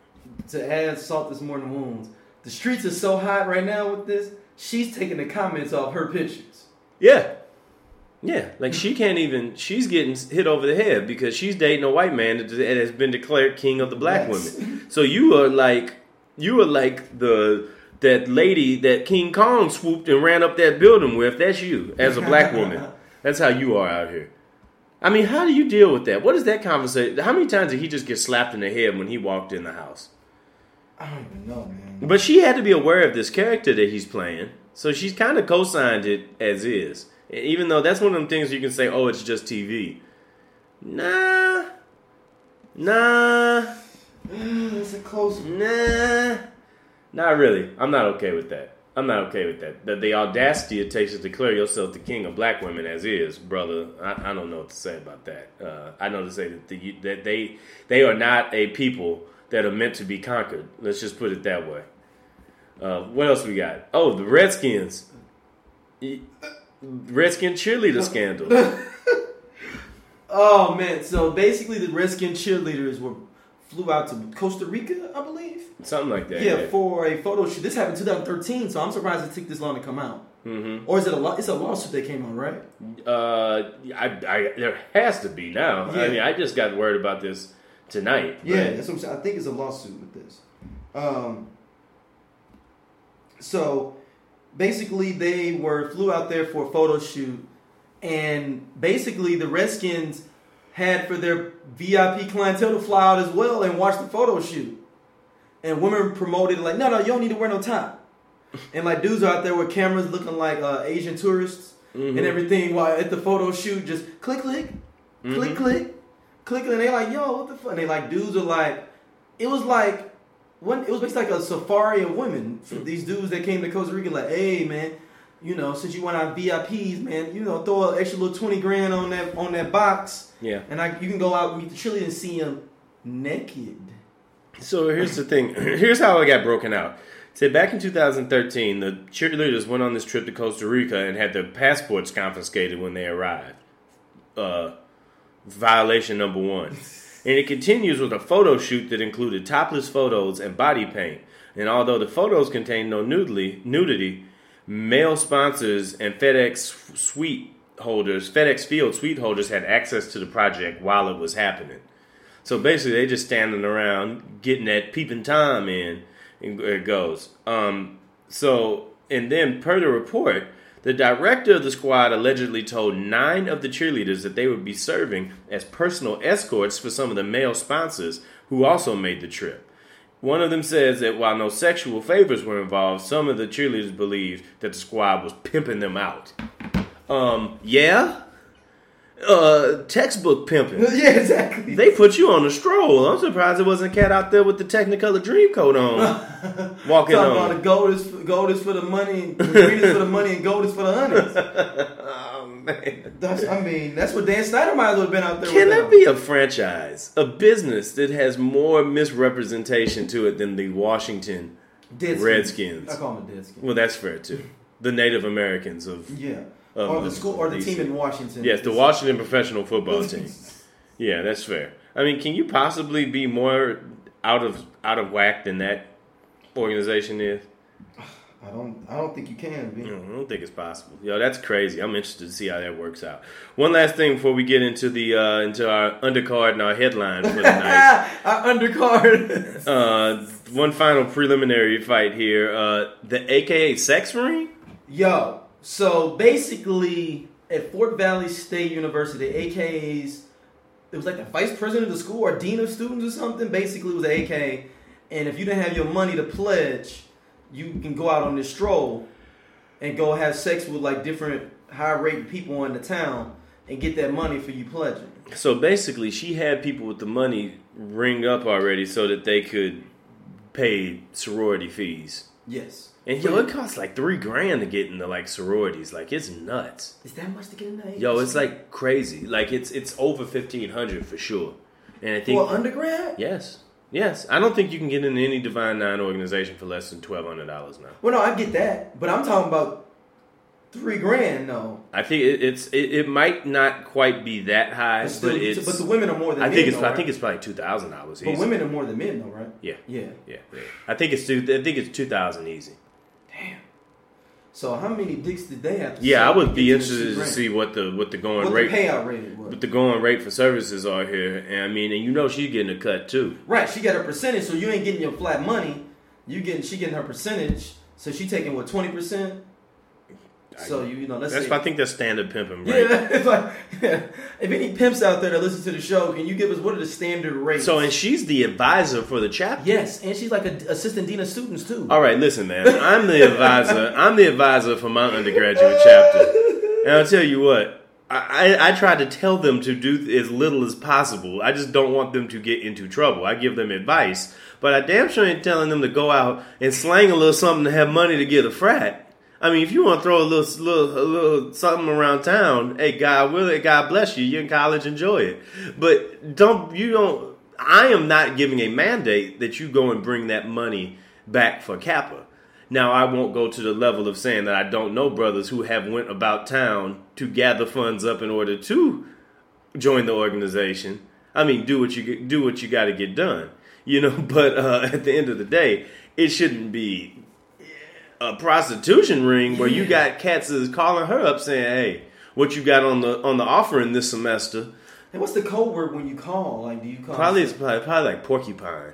to add salt to more than wounds, the streets are so hot right now with this, she's taking the comments off her pictures. Yeah. Yeah, like she can't even, she's getting hit over the head because she's dating a white man that has been declared king of the black yes. women. So you are like, you are like the, that lady that King Kong swooped and ran up that building with. That's you as a black woman. That's how you are out here. I mean, how do you deal with that? What is that conversation? How many times did he just get slapped in the head when he walked in the house? I don't even know, man. But she had to be aware of this character that he's playing. So she's kind of co-signed it as is. Even though that's one of them things you can say, oh, it's just T V. Nah. Nah. It's a close one. Nah. Not really. I'm not okay with that. I'm not okay with that. The, the audacity it takes to declare yourself the king of black women as is, brother. I, I don't know what to say about that. Uh, I know to say that, the, that they they are not a people that are meant to be conquered. Let's just put it that way. Uh, what else we got? Oh, the Redskins. Redskin cheerleader scandal. Oh, man. So basically the Redskin cheerleaders were flew out to Costa Rica, I believe. Something like that. Yeah, yeah. for a photo shoot. This happened in twenty thirteen, so I'm surprised it took this long to come out. Mm-hmm. Or is it a law? It's a lawsuit that came out, right? Uh, I, I, there has to be now. Yeah. I mean, I just got word about this tonight. Yeah, right? that's what I'm saying. I think it's a lawsuit with this. Um, so basically, they were flew out there for a photo shoot, and basically the Redskins had for their V I P clientele to fly out as well and watch the photo shoot. And women promoted like, no, no, you don't need to wear no top. And like dudes are out there with cameras looking like uh, Asian tourists mm-hmm. and everything while at the photo shoot, just click, click, mm-hmm. click, click, click, and they like, yo, what the fuck? And they like dudes are like, it was like, one, it was basically like a safari of women. Mm-hmm. These dudes that came to Costa Rica like, hey man, you know, since you went on V I Ps, man, you know, throw an extra little twenty grand on that on that box. Yeah. And I, you can go out and meet the cheerleader and see them naked. So here's the thing. Here's how it got broken out. So back in two thousand thirteen, the cheerleaders went on this trip to Costa Rica and had their passports confiscated when they arrived. Uh, violation number one. And it continues with a photo shoot that included topless photos and body paint. And although the photos contained no nudity, nudity, male sponsors and FedEx suite holders, FedEx Field suite holders had access to the project while it was happening. So basically, they just standing around getting that peeping Tom in, and it goes. Um, so, and then per the report, the director of the squad allegedly told nine of the cheerleaders that they would be serving as personal escorts for some of the male sponsors who also made the trip. One of them says that while no sexual favors were involved, some of the cheerleaders believed that the squad was pimping them out. Um, yeah? Uh, textbook pimping. Yeah, exactly. They put you on a stroll. I'm surprised there wasn't a cat out there with the Technicolor Dream coat on. Walking Talking on. about the gold is, gold is for the money, green is for the money, and gold is for the honeys. Oh, man. That's, I mean, that's what Dan Snyder might as well have been out there Can with there them. be a franchise, a business that has more misrepresentation to it than the Washington Deadskins. Redskins? I call them Deadskins. Well, that's fair, too. the Native Americans of Yeah. of Or the school or the D C. team in Washington. Yes, the Washington professional football team. Yeah, that's fair. I mean, can you possibly be more out of out of whack than that organization is? I don't. I don't think you can. Be. I don't think it's possible. Yo, that's crazy. I'm interested to see how that works out. One last thing before we get into the uh, into our undercard and our headline for the night. Our undercard. uh, one final preliminary fight here. Uh, the A K A sex ring. Yo. So basically, at Fort Valley State University, A K As, it was like the vice president of the school or dean of students or something. Basically, it was an A K A, and if you didn't have your money to pledge, you can go out on this stroll and go have sex with like different high-rated people in the town and get that money for you pledging. So basically, she had people with the money ring up already so that they could pay sorority fees. Yes. And yo, it costs like three grand to get into like sororities. Like it's nuts. Is that much to get in there? Yo, it's like crazy. Like it's it's over fifteen hundred for sure. And I think for undergrad. Yes, yes. I don't think you can get into any Divine Nine organization for less than twelve hundred dollars now. Well, no, I get that, but I'm talking about three grand. No, I think it, it's it, it might not quite be that high, but, still, but it's. but the women are more than I men. think it's though, I right? think it's probably two thousand dollars. But women are more than men, though, right? Yeah, yeah, yeah, yeah. I think it's two. I think it's two thousand easy. Damn. So how many dicks did they have to Yeah, I sell would to be get interested to two see what the what the going grand? rate What the payout rate was. what the going rate for services are here. And I mean, and you know she's getting a cut too. Right, she got her percentage, so you ain't getting your flat money. You getting she getting her percentage, so she taking what twenty percent. So you, you know, let's That's say, I think that's standard pimping, right? yeah, it's like if any pimps out there that listen to the show, can you give us what are the standard rates? So, and she's the advisor for the chapter. yes, and she's like an assistant dean of students too. All right, listen, man. I'm the advisor. I'm the advisor for my undergraduate chapter, and I'll tell you what. I, I, I try to tell them to do as little as possible. I just don't want them to get into trouble. I give them advice, but I damn sure ain't telling them to go out and slang a little something to have money to get a frat. I mean, if you want to throw a little, little, a little something around town, hey, God will it, God bless you. You're in college, enjoy it. But don't you don't. I am not giving a mandate that you go and bring that money back for Kappa. Now, I won't go to the level of saying that I don't know brothers who have went about town to gather funds up in order to join the organization. I mean, do what you do what you got to get done, you know. But uh, at the end of the day, it shouldn't be a prostitution ring where you got cats is calling her up saying, "Hey, what you got on the on the offering this semester?" And what's the code word when you call? Like, do you call? Probably it's probably, probably like porcupine.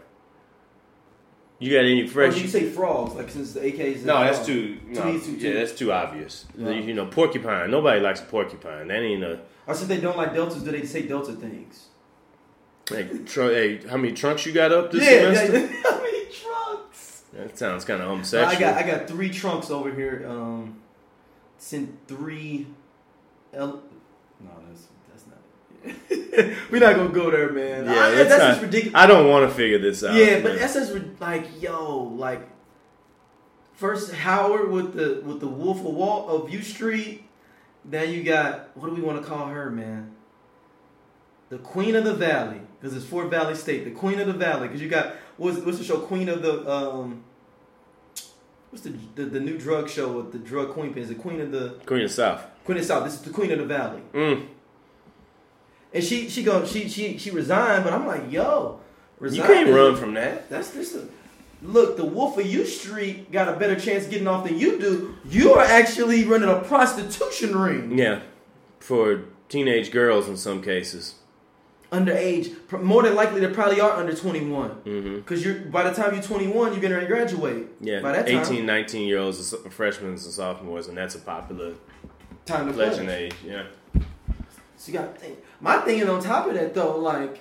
You got any Or fresh? do you say frogs? Like since the A Ks. No, that's too. No, Too easy, too- yeah, that's too obvious. Yeah. You know, porcupine. Nobody likes a porcupine. That ain't a. Or since they don't like deltas, do they say delta things? Like, tr- hey, how many trunks you got up this yeah, semester? yeah. How many trunks? That sounds kind of No, homosexual. I got I got three trunks over here. Um, sent three. L- no, that's that's not it. We're not gonna go there, man. Yeah, I, it's that's not- just ridiculous. I don't want to figure this out. Yeah, but man. that's just ri- like yo, like first Howard with the with the Wolf of Wall of U Street. Then you got what do we want to call her, man? The Queen of the Valley, because it's Fort Valley State. The Queen of the Valley, because you got what's what's the show? Queen of the um. What's the, the the new drug show with the drug queen? Is the Queen of the Queen of South. Queen of the South? This is the Queen of the Valley. Mm. And she she go she she she resigned, but I'm like, yo, resign. You can't run from that. That's this. Look, the Wolf of U Street got a better chance getting off than you do. You are actually running a prostitution ring. Yeah, for teenage girls in some cases. Underage, Pr- more than likely they probably are under twenty-one. Mm-hmm. Because you're by the time you're twenty-one, you're getting ready to graduate. Yeah, by that time, eighteen, nineteen year olds, are freshmen and sophomores, and that's a popular time to pledging play. age. Yeah. So you got to think. My thing is on top of that though, like,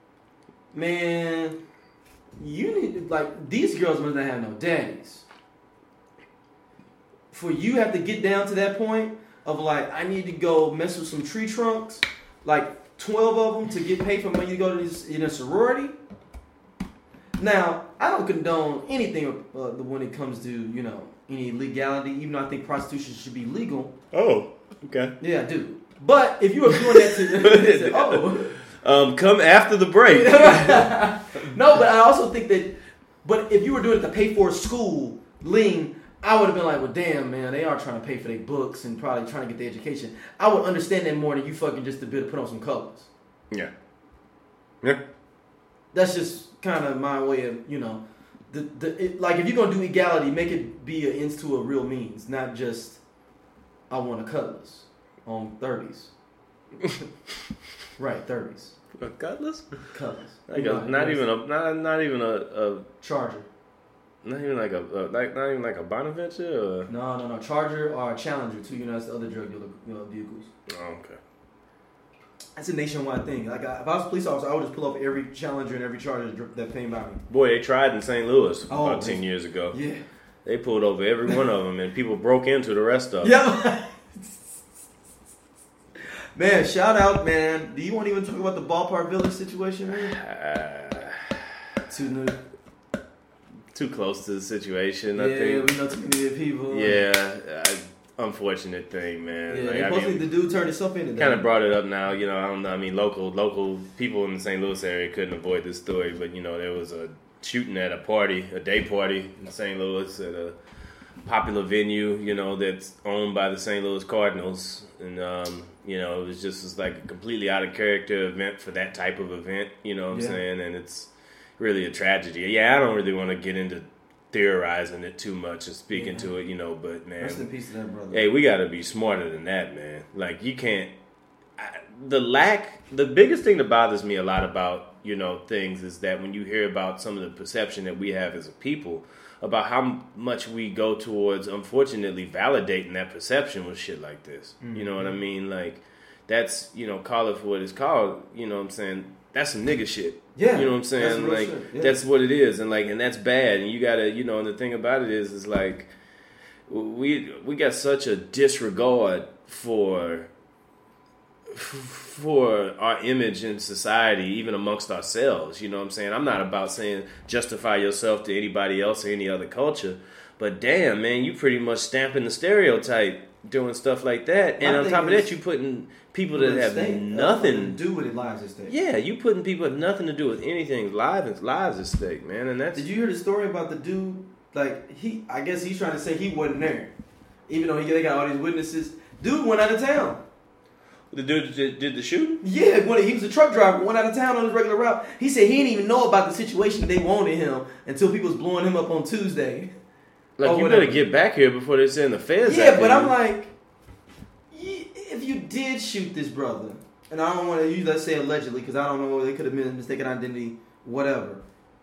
man, you need to, like these girls must not have no daddies. For you have to get down to that point of like, I need to go mess with some tree trunks, like twelve of them to get paid for money to go to this in a sorority. Now, I don't condone anything uh, when it comes to you know any legality, even though I think prostitution should be legal. Oh, okay. Yeah, I do. But if you were doing that to, oh, Um, come after the break. no, but I also think that, but if you were doing it to pay for school, Ling, I would have been like, well, damn, man, they are trying to pay for their books and probably trying to get their education. I would understand that more than you fucking just to be able to put on some colors. Yeah. Yeah. That's just kind of my way of, you know, the the it, like if you're gonna do equality, make it be an ends to a real means, not just I want a colors on thirties. Right, thirties. A cutlass? Colors. Like a, not even a not not even a, a Charger. Not even like a, a like not even like a Bonaventure or No, no, no. Charger or a Challenger, too. You know, that's the other drug dealer you know, vehicles. Oh, okay. That's a nationwide thing. Like, I, if I was a police officer, I would just pull up every Challenger and every Charger that came by me. Boy, they tried in Saint Louis oh, about ten years ago. Yeah. They pulled over every one of them, and people broke into the rest of them. Yeah. Man, shout out, man. Do you want to even talk about the Ballpark Village situation, man? Uh, Too new. Too close to the situation, Yeah, I think. we know too many people. Yeah, I, unfortunate thing, man. Yeah, like, and I supposedly mean, the dude turned himself in today. kind of brought it up now. You know, I don't know. I mean, local local people in the Saint Louis area couldn't avoid this story, but you know, there was a shooting at a party, a day party in Saint Louis at a popular venue. You know, that's owned by the Saint Louis Cardinals, and um, you know, it was just it's like a completely out of character event for that type of event. You know what I'm Yeah. saying? And it's really a tragedy. Yeah, I don't really want to get into theorizing it too much and speaking Yeah. to it, you know, but man, Rest in peace to that brother. hey, we got to be smarter than that, man. Like, you can't, I, the lack, the biggest thing that bothers me a lot about, you know, things is that when you hear about some of the perception that we have as a people about how much we go towards, unfortunately, validating that perception with shit like this. Mm-hmm. You know what I mean? Like, that's, you know, call it for what it's called, you know what I'm saying? That's some nigga shit. Yeah, you know what I'm saying? that's real Like shit, yeah. that's what it is, and like, and that's bad. And you gotta, you know, and the thing about it is, is like, we we got such a disregard for for our image in society, even amongst ourselves. You know what I'm saying? I'm not about saying justify yourself to anybody else or any other culture, but damn, man, you pretty much stamping the stereotype doing stuff like that, and My on thing top of is- that, you putting people that have State, nothing to do with it lives at stake. Yeah, you putting people have nothing to do with anything live lives at stake, man, and that's Did you hear the story about the dude? Like he, I guess he's trying to say he wasn't there, even though he they got all these witnesses. Dude went out of town. the dude that did, did the shooting. Yeah, when he was a truck driver, went out of town on his regular route. He said he didn't even know about the situation they wanted him until people was blowing him up on Tuesday. Like, or you whatever. better get back here before they send the feds. Yeah, after but you. I'm like, y- if you did shoot this brother, and I don't want to use, let's say allegedly, because I don't know, they could have been mistaken identity, whatever.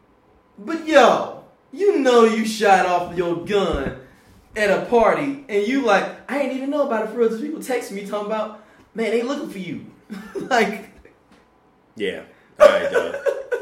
But yo, you know you shot off your gun at a party, and you like, I didn't even know about it for real. There's people text me talking about, man, they looking for you. Like, yeah, all right, dog.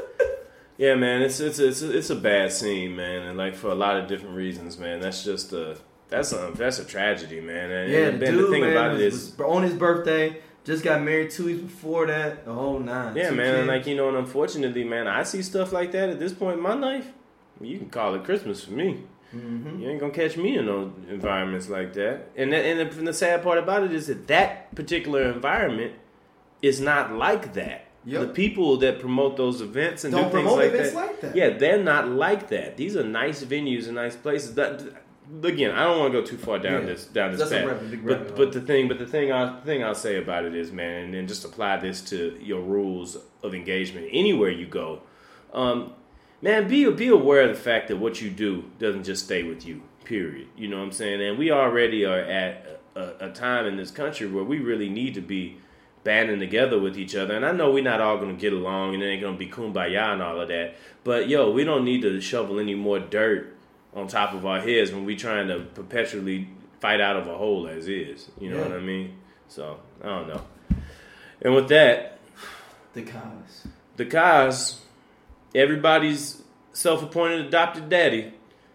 Yeah, man, it's it's it's it's a bad scene, man, and like for a lot of different reasons, man. That's just a that's a that's a tragedy, man. And, yeah, and the then dude, the thing man, about was, it is, was on his birthday, just got married two weeks before that, the whole nine. yeah, Two man, and kids. like you know, and unfortunately, man, I see stuff like that at this point in my life. You can call it Christmas for me. Mm-hmm. You ain't gonna catch me in those environments like that. And that, and the, and the sad part about it is that that particular environment is not like that. Yep. The people that promote those events and Don't do things promote like events that, like that. yeah, they're not like that. These are nice venues and nice places. That again, I don't want to go too far down Yeah. this down this That's a path. rabbit- big rabbit But hole. but the thing, but the thing, I the thing I'll say about it is, man, and then just apply this to your rules of engagement anywhere you go. Um, man, be be aware of the fact that what you do doesn't just stay with you. Period. You know what I'm saying? And we already are at a, a time in this country where we really need to be banding together with each other. And I know we're not all going to get along and it ain't going to be kumbaya and all of that. But, yo, we don't need to shovel any more dirt on top of our heads when we trying to perpetually fight out of a hole as is. You know Yeah. what I mean? So, I don't know. And with that, The cause. the guys, everybody's self-appointed adopted daddy.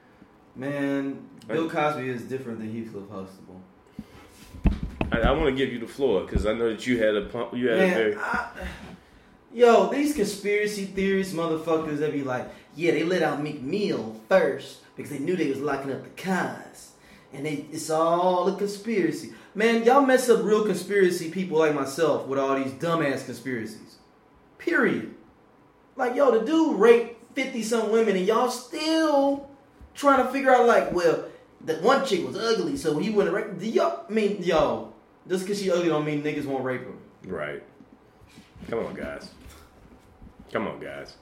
Man, Bill Cosby is different than Heathcliff Huxtable. I, I want to give you the floor because I know that you had a pump. You had a very. Man, I, yo, these conspiracy theorists motherfuckers that be like, yeah, they let out McMill first because they knew they was locking up the cons. And they, it's all a conspiracy. Man, y'all mess up real conspiracy people like myself with all these dumbass conspiracies. Period. Like, yo, the dude raped fifty-some women and y'all still trying to figure out, like, well, that one chick was ugly, so he wouldn't rape. Yo, I mean, yo, just because she ugly don't mean niggas won't rape her. Right. Come on, guys. Come on, guys.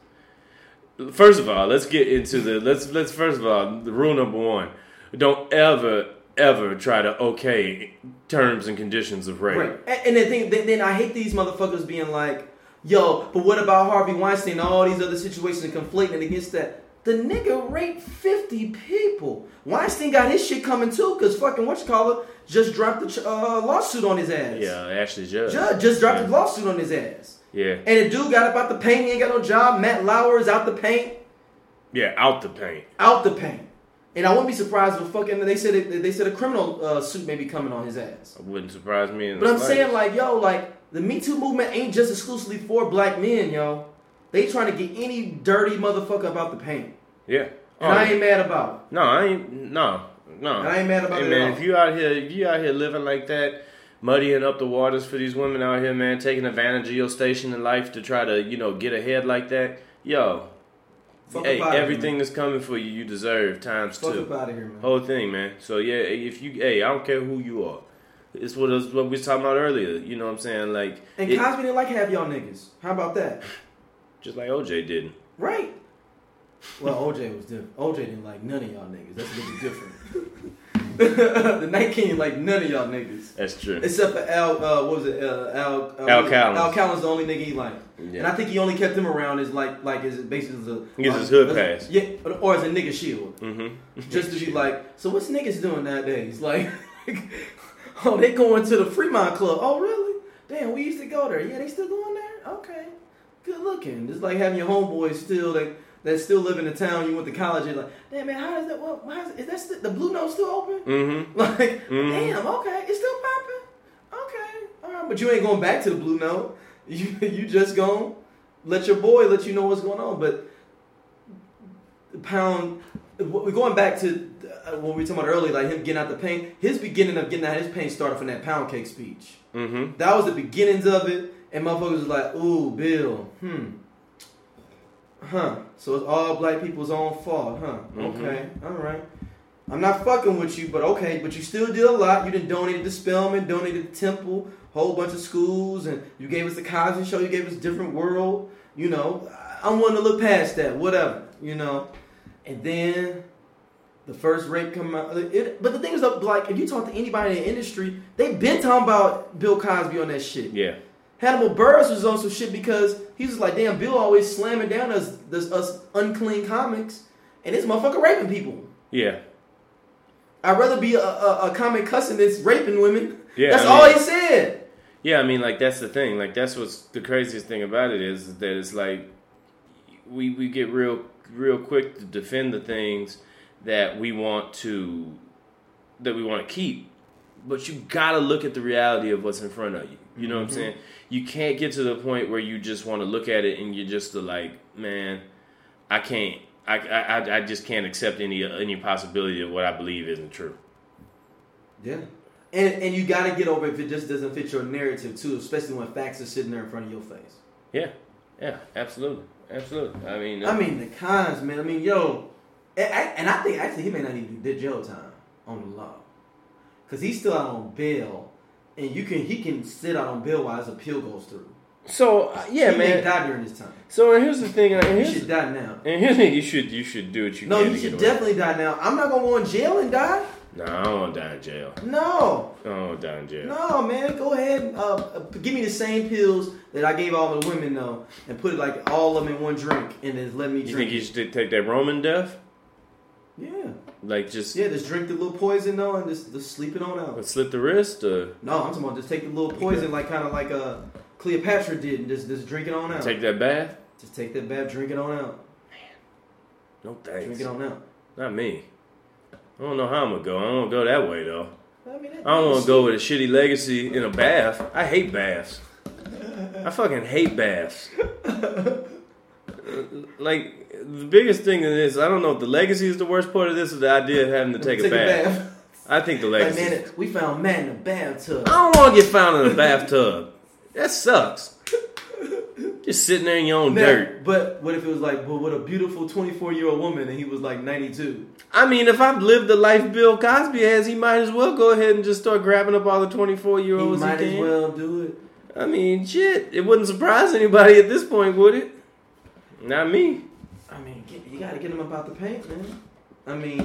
First of all, let's get into the let's let's first of all, the rule number one: don't ever ever try to okay terms and conditions of rape. Right. And, and the thing, then, then I hate these motherfuckers being like, yo, but what about Harvey Weinstein and all these other situations and conflating against that? The nigga raped fifty people. Weinstein got his shit coming too, because fucking whatchamacallit just dropped the uh, lawsuit on his ass. Yeah, Ashley Judd. Judd just dropped yeah. the lawsuit on his ass. Yeah. And the dude got up out the paint. He ain't got no job. Matt Lauer is out the paint. Yeah, out the paint. Out the paint. And I wouldn't be surprised if fucking they said it, they said a criminal uh, suit may be coming on his ass. It wouldn't surprise me. In but the I'm slightest. saying like, yo, like the Me Too movement ain't just exclusively for black men, yo. They trying to get any dirty motherfucker about the paint. Yeah. And oh, I ain't mad about it. No, I ain't. No, no. And I ain't mad about hey, it man, at all. if you out here, if you out here living like that, muddying up the waters for these women out here, man, taking advantage of your station in life to try to, you know, get ahead like that, yo. Fuck hey, up outta everything here, that's coming for you, you deserve times Fuck two. up out of here, man. Whole thing, man. So yeah, if you, hey, I don't care who you are. It's what, it's what we was talking about earlier. You know what I'm saying? Like, And it, Cosby didn't like half y'all niggas. How about that? just like O J didn't. Right. Well, O J was different. O J didn't like none of y'all niggas. That's a little bit different. The Night King like none of y'all niggas. That's true. Except for Al, uh, what was it? Uh, Al, uh, Al Cowens. Al Cowens the only nigga he liked. Yeah. And I think he only kept him around as like, like as basically as a... He gets uh, his hood as, pass. Yeah, or as a nigga shield. Mm-hmm. Just to be like, so what's niggas doing nowadays? Like, oh, they going to the Fremont Club. Oh, really? Damn, we used to go there. Yeah, they still going there? Okay. Good looking. Just like having your homeboys still, like, that still live in the town you went to college and like, damn man, how is that? Well, how is, is that still, the Blue Note still open? Mm-hmm. Like, mm-hmm. damn, okay, it's still popping. Okay, all right, but you ain't going back to the Blue Note. You you just gonna let your boy let you know what's going on. But the Pound, we're going back to uh, what we were talking about earlier, like him getting out the paint. His beginning of getting out his paint started from that Pound Cake speech. Mm-hmm. That was the beginnings of it, and motherfuckers was like, ooh, Bill, hmm. Huh. So it's all black people's own fault, huh? Mm-hmm. Okay. All right. I'm not fucking with you, but okay. But you still did a lot. You done donated to Spelman, donated to Temple, whole bunch of schools, and you gave us the Cosby Show. You gave us Different World. You know, I'm willing to look past that. Whatever. You know. And then the first rape come out. It, but the thing is, like, if you talk to anybody in the industry, they've been talking about Bill Cosby on that shit. Yeah. Hannibal Buress was on some shit because he was like, damn, Bill always slamming down us, us, us unclean comics, and this motherfucker raping people. Yeah. I'd rather be a, a, a comic cussing than raping women. Yeah, That's I all mean, he said. Yeah, I mean, like, that's the thing. Like, that's what's the craziest thing about it is that it's like we we get real real quick to defend the things that we want to that we want to keep, but you gotta look at the reality of what's in front of you. You know mm-hmm. what I'm saying? You can't get to the point where you just want to look at it and you're just like, man, I can't. I, I I just can't accept any any possibility of what I believe isn't true. Yeah, and and you got to get over if it just doesn't fit your narrative too, especially when facts are sitting there in front of your face. Yeah, yeah, absolutely, absolutely. I mean, I mean the cons, man. I mean, yo, and I, and I think actually he may not even do jail time on the law, cause he's still out on bail. And you can he can sit out on bail while his appeal goes through. So uh, yeah, he man. He die during this time. So and here's the thing. And here's, he should die now. And here's the thing. You should you should do what you no, can. No, you should definitely die now. I'm not gonna go in jail and die. No, I don't want to die in jail. No. I don't want to die in jail. No, man. Go ahead. Uh, uh, give me the same pills that I gave all the women though, and put like all of them in one drink, and then let me drink. You think you should take that Roman death? Yeah. Like just yeah, just drink the little poison though, and just, just sleep it on out. Slit the wrist, or no? I'm talking about just take the little poison, okay. like kind of like uh, Cleopatra did, and just just drink it on out. Take that bath. Just take that bath, drink it on out. Man, no thanks. Drink it on out. Not me. I don't know how I'm gonna go. I don't want to go that way though. I, mean, I don't want to go with a shitty legacy in a bath. I hate baths. I fucking hate baths. Like. The biggest thing in this, I don't know if the legacy is the worst part of this, or the idea of having to take, take a, bath. a bath. I think the legacy. Like, man, we found Matt in a bathtub. I don't want to get found in a bathtub. That sucks. Just sitting there in your own Now, dirt. But what if it was like, but with a beautiful twenty-four-year-old woman and he was like ninety-two? I mean, if I've lived the life Bill Cosby has, he might as well go ahead and just start grabbing up all the twenty-four-year-olds He he, might can. as well do it. I mean, shit. It wouldn't surprise anybody at this point, would it? Not me. I mean, get, you gotta get him about the paint, man. I mean,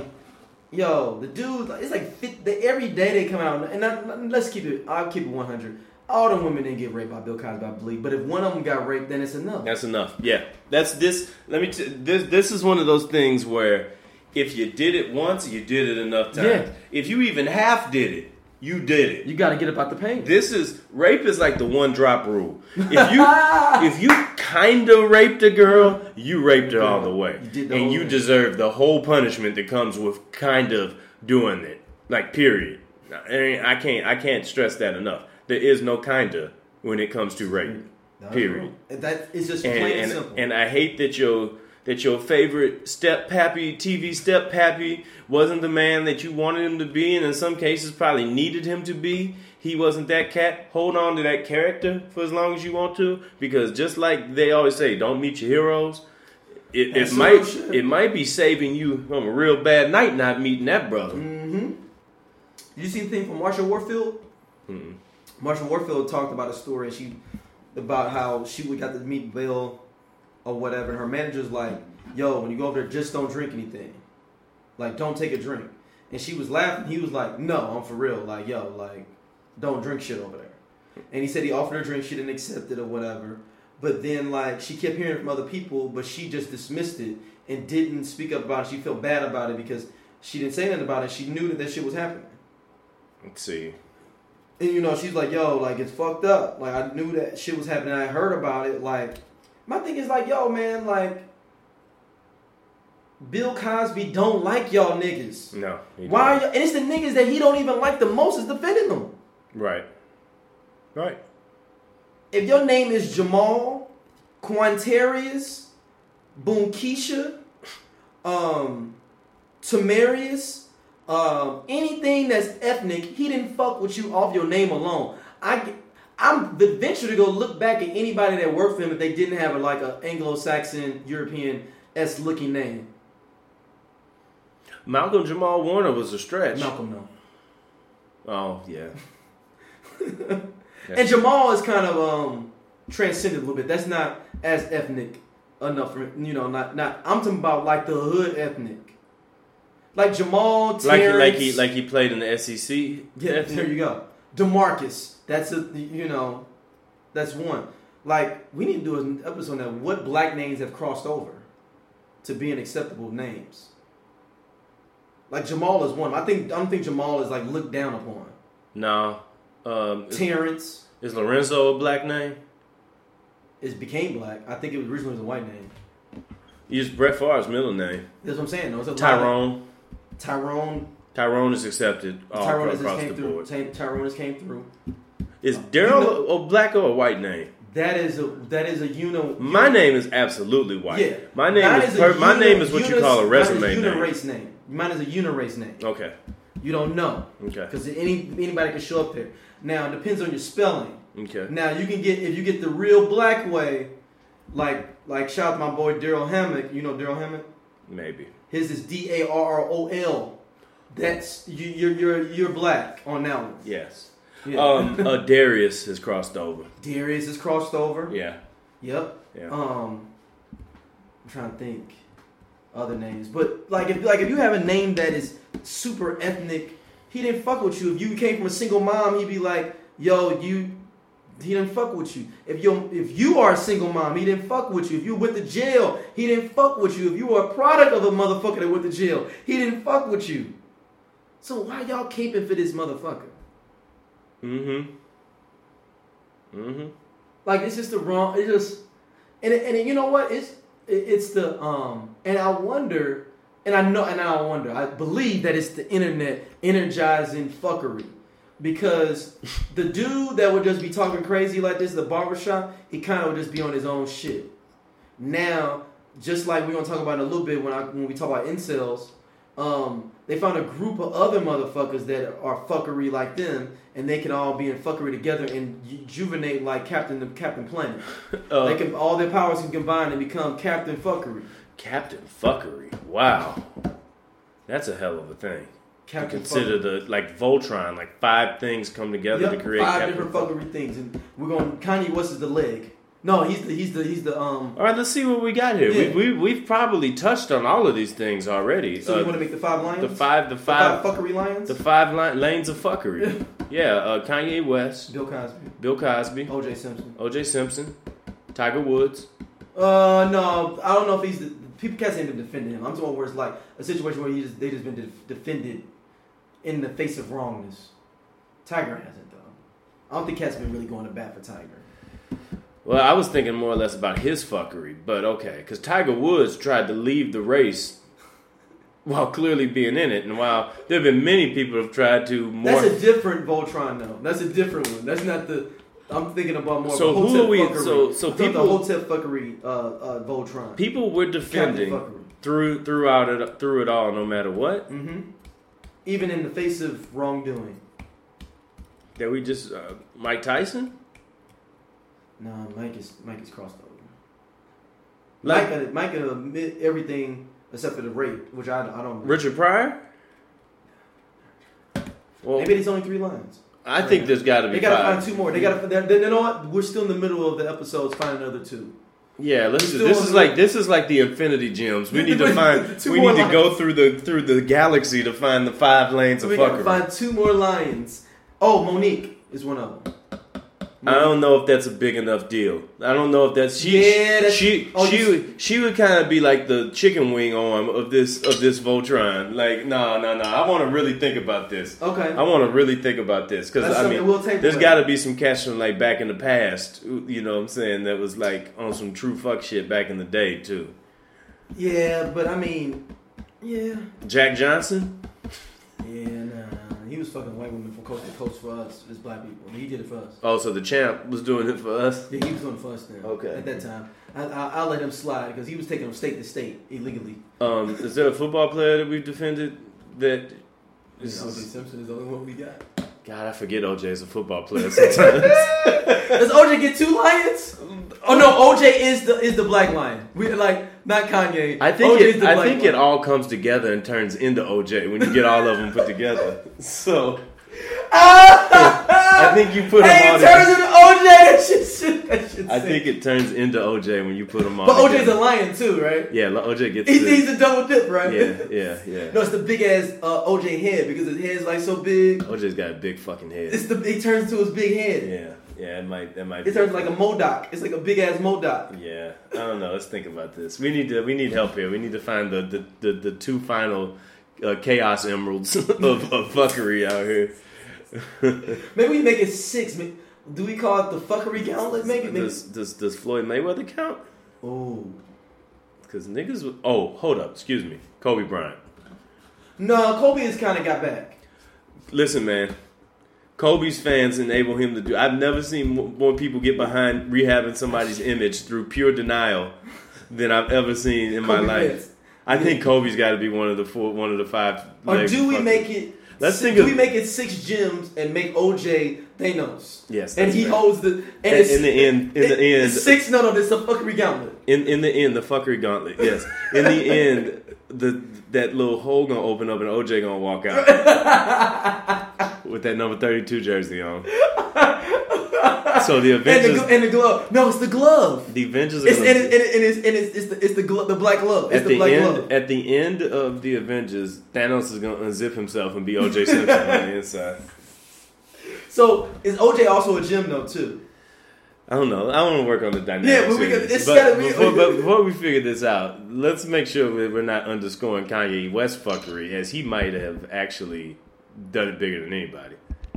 yo, the dude, it's like fit, the, every day they come out, and I, let's keep it, I'll keep it one hundred. All the women didn't get raped by Bill Cosby, I believe. But if one of them got raped, then it's enough. That's enough. Yeah. That's this. Let me. T- this. This is one of those things where if you did it once, you did it enough times. Yeah. If you even half did it, you did it. You got to get about the paint. This is rape is like the one drop rule. If you if you kind of raped a girl, you raped her all the way, You did the and whole you thing. deserve the whole punishment that comes with kind of doing it. Like period. I, I can't I can't stress that enough. There is no kinda when it comes to rape. That's Period. wrong. That is just And, plain and, and, simple. and I hate that your that your favorite step pappy, T V step pappy, wasn't the man that you wanted him to be, and in some cases probably needed him to be. He wasn't that cat. Hold on to that character for as long as you want to, because just like they always say, don't meet your heroes. It, it That's might some shit. it might be saving you from a real bad night not meeting that brother. Mm-hmm. You see the thing from Marsha Warfield? Mm-mm. Marsha Warfield talked about a story, and she about how she would got to meet Bill or whatever, and her manager's like, yo, when you go over there, just don't drink anything. Like, don't take a drink. And she was laughing. He was like, no, I'm for real. Like, yo, like, don't drink shit over there. And he said he offered her a drink. She didn't accept it or whatever. But then, like, she kept hearing it from other people, but she just dismissed it and didn't speak up about it. She felt bad about it because she didn't say nothing about it. She knew that that shit was happening. Let's see. And, you know, she's like, yo, like, it's fucked up. Like, I knew that shit was happening. I heard about it. Like, my thing is like, yo, man, like, Bill Cosby don't like y'all niggas. No. he Why are don't. y'all, and it's the niggas that he don't even like the most is defending them. Right. Right. If your name is Jamal, Quantarius, Boomkeisha, um, Tamarius, um, anything that's ethnic, he didn't fuck with you off your name alone. I, I'm the venture to go look back at anybody that worked for him if they didn't have a, like a Anglo-Saxon, European-esque looking name. Malcolm Jamal Warner was a stretch. Malcolm, no. Oh yeah. And Jamal is kind of um transcended a little bit. That's not as ethnic enough for, you know, not not I'm talking about like the hood ethnic. Like Jamal, Terrence, Like he, like he like he played in the S E C. yeah, there you go. DeMarcus, that's a, you know, that's one. Like, we need to do an episode on what black names have crossed over to being acceptable names. Like Jamal is one. I think I don't think Jamal is like looked down upon. No. Um, is, Terrence is Lorenzo a black name? is became black. I think it was originally was a white name. Use Brett Favre's middle name. That's what I'm saying. No, it's a Tyrone. Tyrone. Tyrone is accepted all Tyrone across has the came through. board. Ty- Tyrone has came through. Is You Daryl know- a, a black or a white name? That is a that is a uno. My name is absolutely white. Yeah. My name Mine is, a per, my uni- name is what you unis- call a mine resume is name. unirace name. Mine is a unirace name. Okay. You don't know Okay. because any anybody can show up there. Now it depends on your spelling. Okay. Now you can get if you get the real black way, like like shout out to my boy Daryl Hammock. You know Daryl Hammock. Maybe. His is D A R R O L. That's you, you're you're you're black on that one. Yes. Yeah. Um. Uh, Darius has crossed over. Darius is crossed over. Yeah. Yep. Yeah. Um, I'm trying to think other names, but like if like if you have a name that is super ethnic, he didn't fuck with you. If you came from a single mom, he'd be like, "Yo, you." He didn't fuck with you. If you if you are a single mom, he didn't fuck with you. If you went to jail, he didn't fuck with you. If you were a product of a motherfucker that went to jail, he didn't fuck with you. So why y'all caping for this motherfucker? Mm-hmm. Mm-hmm. Like it's just the wrong. It's just, and it, and it, you know what? It's it, it's the um. And I wonder, and I know, and I wonder. I believe that it's the internet energizing fuckery, because the dude that would just be talking crazy like this, the barbershop, he kind of would just be on his own shit. Now, just like we're gonna talk about in a little bit when I when we talk about incels, um, they found a group of other motherfuckers that are fuckery like them, and they can all be in fuckery together and juvenate like Captain the Captain Planet. Uh, they can all their powers can combine and become Captain Fuckery. Captain Fuckery. Wow, that's a hell of a thing. Captain to consider fuckery. The like Voltron, like five things come together yep, to create five Captain different fuckery. fuckery things, and we're going. Kanye West is the leg. No, he's the he's the he's the um. All right, let's see what we got here. Yeah. We we we've probably touched on all of these things already. So uh, you want to make the five lions? The five, the five, the five fuckery lions. The five li- lanes of fuckery. yeah, uh, Kanye West, Bill Cosby, Bill Cosby, O J Simpson, O J Simpson, Tiger Woods. Uh, no, I don't know if he's the people can't even defend him. I'm talking where it's like a situation where he just they just been de- defended in the face of wrongness. Tiger hasn't though. I don't think Cat's been really going to bat for Tiger. Well, I was thinking more or less about his fuckery, but okay, because Tiger Woods tried to leave the race while clearly being in it, and while there have been many people who have tried to more... That's a different Voltron, though. That's a different one. That's not the... I'm thinking about more so of a who are we, fuckery. So, so people... the Hotep fuckery uh, uh, Voltron. People were defending through throughout it, through it all, no matter what. Mm-hmm. Even in the face of wrongdoing. That we just... Uh, Mike Tyson? No, nah, Mike is Mike is crossed over. Like, Mike, Mike can admit everything except for the rape, which I, I don't know. Richard Pryor? Well, maybe there's only three lines. I right think now. There's got to be They got to five. find two more. They got to. They, you know what? We're still in the middle of the episodes. Find another two. Yeah, let's do this. Is like this is like the Infinity Gems. We need to find. we need to go through the through the galaxy to find the five lanes of we fuckery. We got to find two more lions. Oh, Monique is one of them. I don't know if that's a big enough deal. I don't know if that's she. Yeah, that's, she oh, she would she would kind of be like the chicken wing arm of this of this Voltron. Like, no, no, no. I want to really think about this. Okay. I want to really think about this because I mean, we'll take there's got to be some cash from like back in the past. You know what I'm saying? That was like on some true fuck shit back in the day too. Yeah, but I mean, yeah. Jack Johnson. Yeah, nah. He was fucking white women from coast to coast for us, as black people. He did it for us. Oh, so the champ was doing it for us? Yeah, he was doing it for us then. Okay. At that time. I, I, I'll let him slide because he was taking them state to state illegally. Um, is there a football player that we've defended that... Is O J Simpson is the only one we got. God, I forget O J is a football player sometimes. Does O J get two lions? Oh no, O J is the is the black lion. We like not Kanye. I think O J it, I think lion. It all comes together and turns into O J when you get all of them put together. So I think you put them hey, all it turns into O J. That shit, that shit I think it turns into O J when you put them all. But together. O J's a lion too, right? Yeah, O J gets. He's, he's a double dip, right? Yeah, yeah, yeah. No, it's the big ass uh, O J head because his head's like so big. O J's got a big fucking head. It's the he turns to his big head. Yeah. Yeah, it might. It might. It turns like a Modoc. It's like a big ass Modoc. Yeah, I don't know. Let's think about this. We need to. We need help here. We need to find the the, the, the two final uh, chaos emeralds of, of fuckery out here. Maybe we make it six. Do we call it the fuckery gauntlet? Make it. Make does, does does Floyd Mayweather count? Oh, because niggas. Was, oh, hold up. Excuse me, Kobe Bryant. No, Kobe has kind of got back. Listen, man. Kobe's fans enable him to do. I've never seen more people get behind rehabbing somebody's image through pure denial than I've ever seen in my Kobe life. Fans. I think Kobe's got to be one of the four, one of the five. Or do we make it? Let's think. Do of, we make it six gems and make O J Thanos? Yes, and he right. holds the. And in, it's, in the end, in it, the end, six. No, no, this is a fuckery gauntlet. In in the end, the fuckery gauntlet. Yes. In the end, the that little hole gonna open up and O J gonna walk out with that number thirty-two jersey on. So the Avengers and the, and the glove. No, it's the glove. The Avengers. Are it's, gonna, and, it, and, it, and it's and it's it's the it's the, glo- the black glove. It's at the, the black end, glove. At the end of the Avengers, Thanos is gonna unzip himself and be O J Simpson on the inside. So is O J also a gem though too? I don't know. I want to work on the dynamics. Yeah, but, we can, it's but gotta be, before, but before we figure this out, let's make sure we're not underscoring Kanye West fuckery, as he might have actually done it bigger than anybody.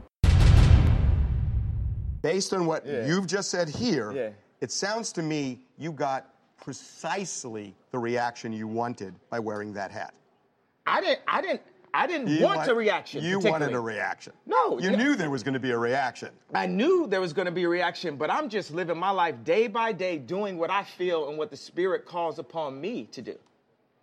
Based on what yeah. you've just said here, yeah. it sounds to me you got precisely the reaction you wanted by wearing that hat. I didn't. I didn't. I didn't You want, want a reaction. You wanted a reaction. No, you yeah. knew there was going to be a reaction. I knew there was going to be a reaction, but I'm just living my life day by day, doing what I feel and what the Spirit calls upon me to do.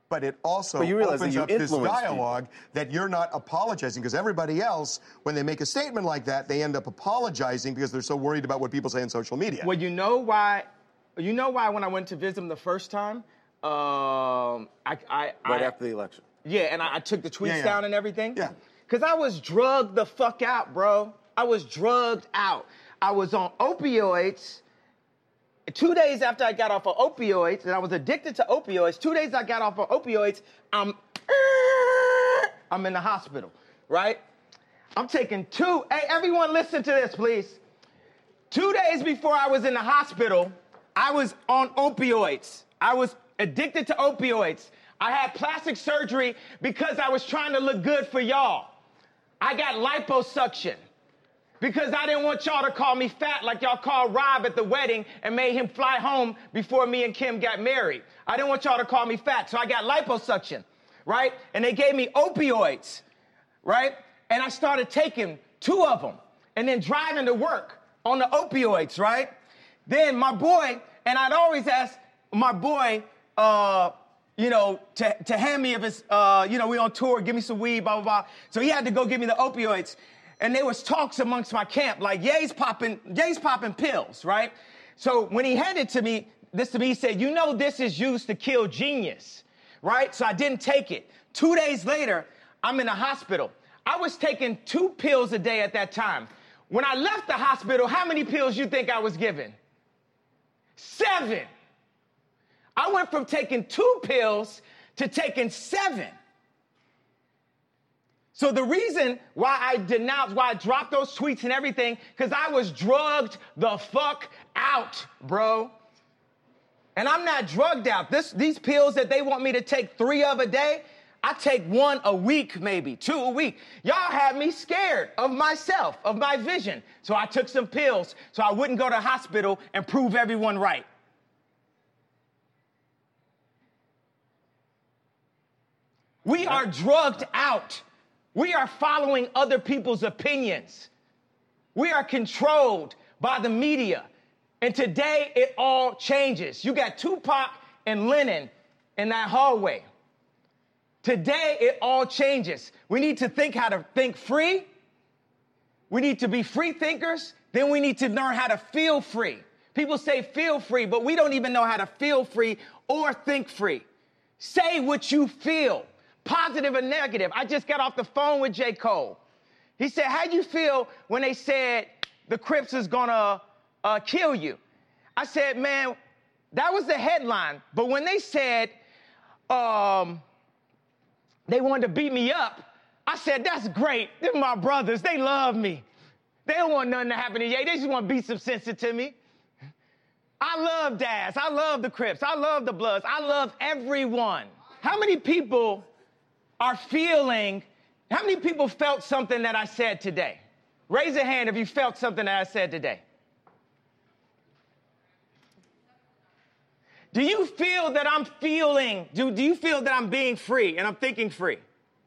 but it also But you realize opens that you up this influence dialogue that you're not apologizing, because everybody else, when they make a statement like that, they end up apologizing because they're so worried about what people say on social media. Well, you know why? You know why when I went to visit him the first time, um, I, I, Right I, after the election. Yeah, and I, I took the tweets Yeah, yeah. down and everything. Yeah. Because I was drugged the fuck out, bro. I was drugged out. I was on opioids. Two days after I got off of opioids, and I was addicted to opioids, two days I got off of opioids, I'm, I'm in the hospital, right? I'm taking two, hey, everyone listen to this, please. Two days before I was in the hospital, I was on opioids. I was addicted to opioids. I had plastic surgery because I was trying to look good for y'all. I got liposuction because I didn't want y'all to call me fat like y'all called Rob at the wedding and made him fly home before me and Kim got married. I didn't want y'all to call me fat, so I got liposuction, right? And they gave me opioids, right? And I started taking two of them and then driving to work on the opioids, right? Then my boy, and I'd always ask my boy, uh, you know, to, to hand me if it's, uh, you know, we on tour, give me some weed, blah, blah, blah. So he had to go give me the opioids. And there was talks amongst my camp, like, Ye's popping, Ye's popping pills, right? So when he handed to me, this to me, he said, you know, this is used to kill genius, right? So I didn't take it. Two days later, I'm in the hospital. I was taking two pills a day at that time. When I left the hospital, how many pills you think I was given? Seven. I went from taking two pills to taking seven. So the reason why I denounced, why I dropped those tweets and everything, because I was drugged the fuck out, bro. And I'm not drugged out. This, these pills that they want me to take three of a day, I take one a week, maybe, two a week. Y'all had me scared of myself, of my vision. So I took some pills so I wouldn't go to the hospital and prove everyone right. We are drugged out. We are following other people's opinions. We are controlled by the media. And today, it all changes. You got Tupac and Lennon in that hallway. Today, it all changes. We need to think how to think free. We need to be free thinkers. Then we need to learn how to feel free. People say feel free, but we don't even know how to feel free or think free. Say what you feel. Positive or negative. I just got off the phone with J. Cole. He said, how'd you feel when they said the Crips is gonna uh, kill you? I said, man, that was the headline. But when they said um, they wanted to beat me up, I said, that's great. They're my brothers. They love me. They don't want nothing to happen to Ye. They just want to beat some sense into me. I love Daz. I love the Crips. I love the Bloods. I love everyone. How many people are feeling, how many people felt something that I said today? Raise a hand if you felt something that I said today. Do you feel that I'm feeling, do, do you feel that I'm being free and I'm thinking free?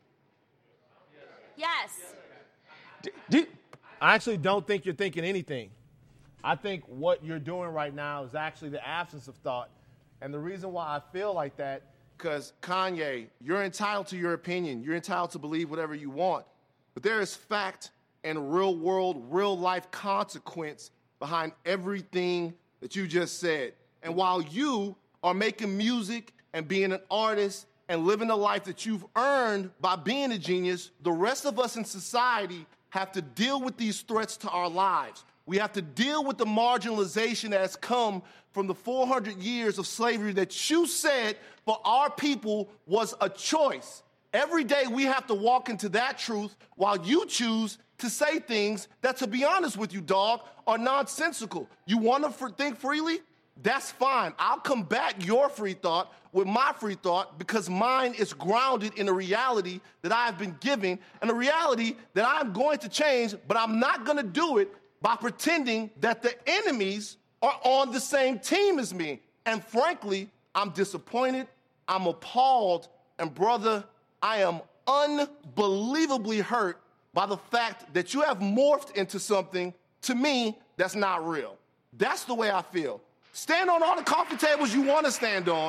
Yes. Do, do, I actually don't think you're thinking anything. I think what you're doing right now is actually the absence of thought. And the reason why I feel like that, because Kanye, you're entitled to your opinion. You're entitled to believe whatever you want. But there is fact and real world, real life consequence behind everything that you just said. And while you are making music and being an artist and living the life that you've earned by being a genius, the rest of us in society have to deal with these threats to our lives. We have to deal with the marginalization that has come from the four hundred years of slavery that you said for our people was a choice. Every day we have to walk into that truth while you choose to say things that, to be honest with you, dog, are nonsensical. You want to f- think freely? That's fine. I'll combat your free thought with my free thought because mine is grounded in a reality that I have been given and a reality that I'm going to change, but I'm not going to do it by pretending that the enemies are on the same team as me. And frankly, I'm disappointed, I'm appalled, and brother, I am unbelievably hurt by the fact that you have morphed into something, to me, that's not real. That's the way I feel. Stand on all the coffee tables you want to stand on,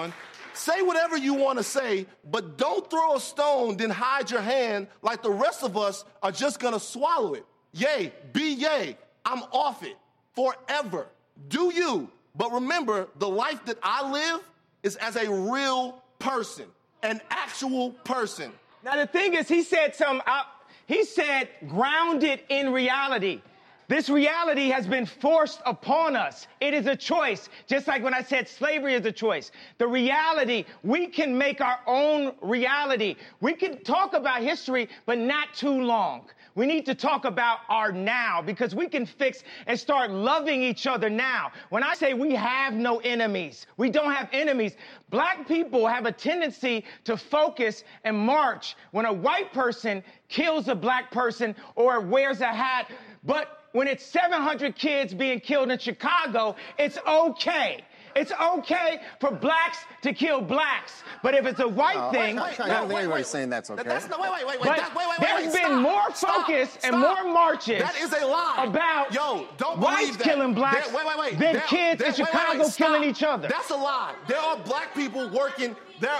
say whatever you want to say, but don't throw a stone, then hide your hand like the rest of us are just going to swallow it. Yay, be yay. I'm off it forever. Do you. But remember, the life that I live is as a real person, an actual person. Now, the thing is, he said something, uh, he said grounded in reality. This reality has been forced upon us. It is a choice, just like when I said slavery is a choice. The reality, we can make our own reality. We can talk about history, but not too long. We need to talk about our now, because we can fix and start loving each other now. When I say we have no enemies, we don't have enemies. Black people have a tendency to focus and march when a white person kills a black person or wears a hat. But when it's seven hundred kids being killed in Chicago, it's okay. It's okay for blacks to kill blacks. But if it's a white no, thing... I don't think anybody's saying that's okay. That's, no, wait, wait, wait, wait. But that, wait, wait, there's wait, been stop, more focus stop, and stop. more marches That is a lie. about Yo, don't whites believe that. killing blacks there, wait, wait, wait. than there, kids there, in wait, wait, Chicago wait, killing stop. each other. That's a lie. There are black people working... There.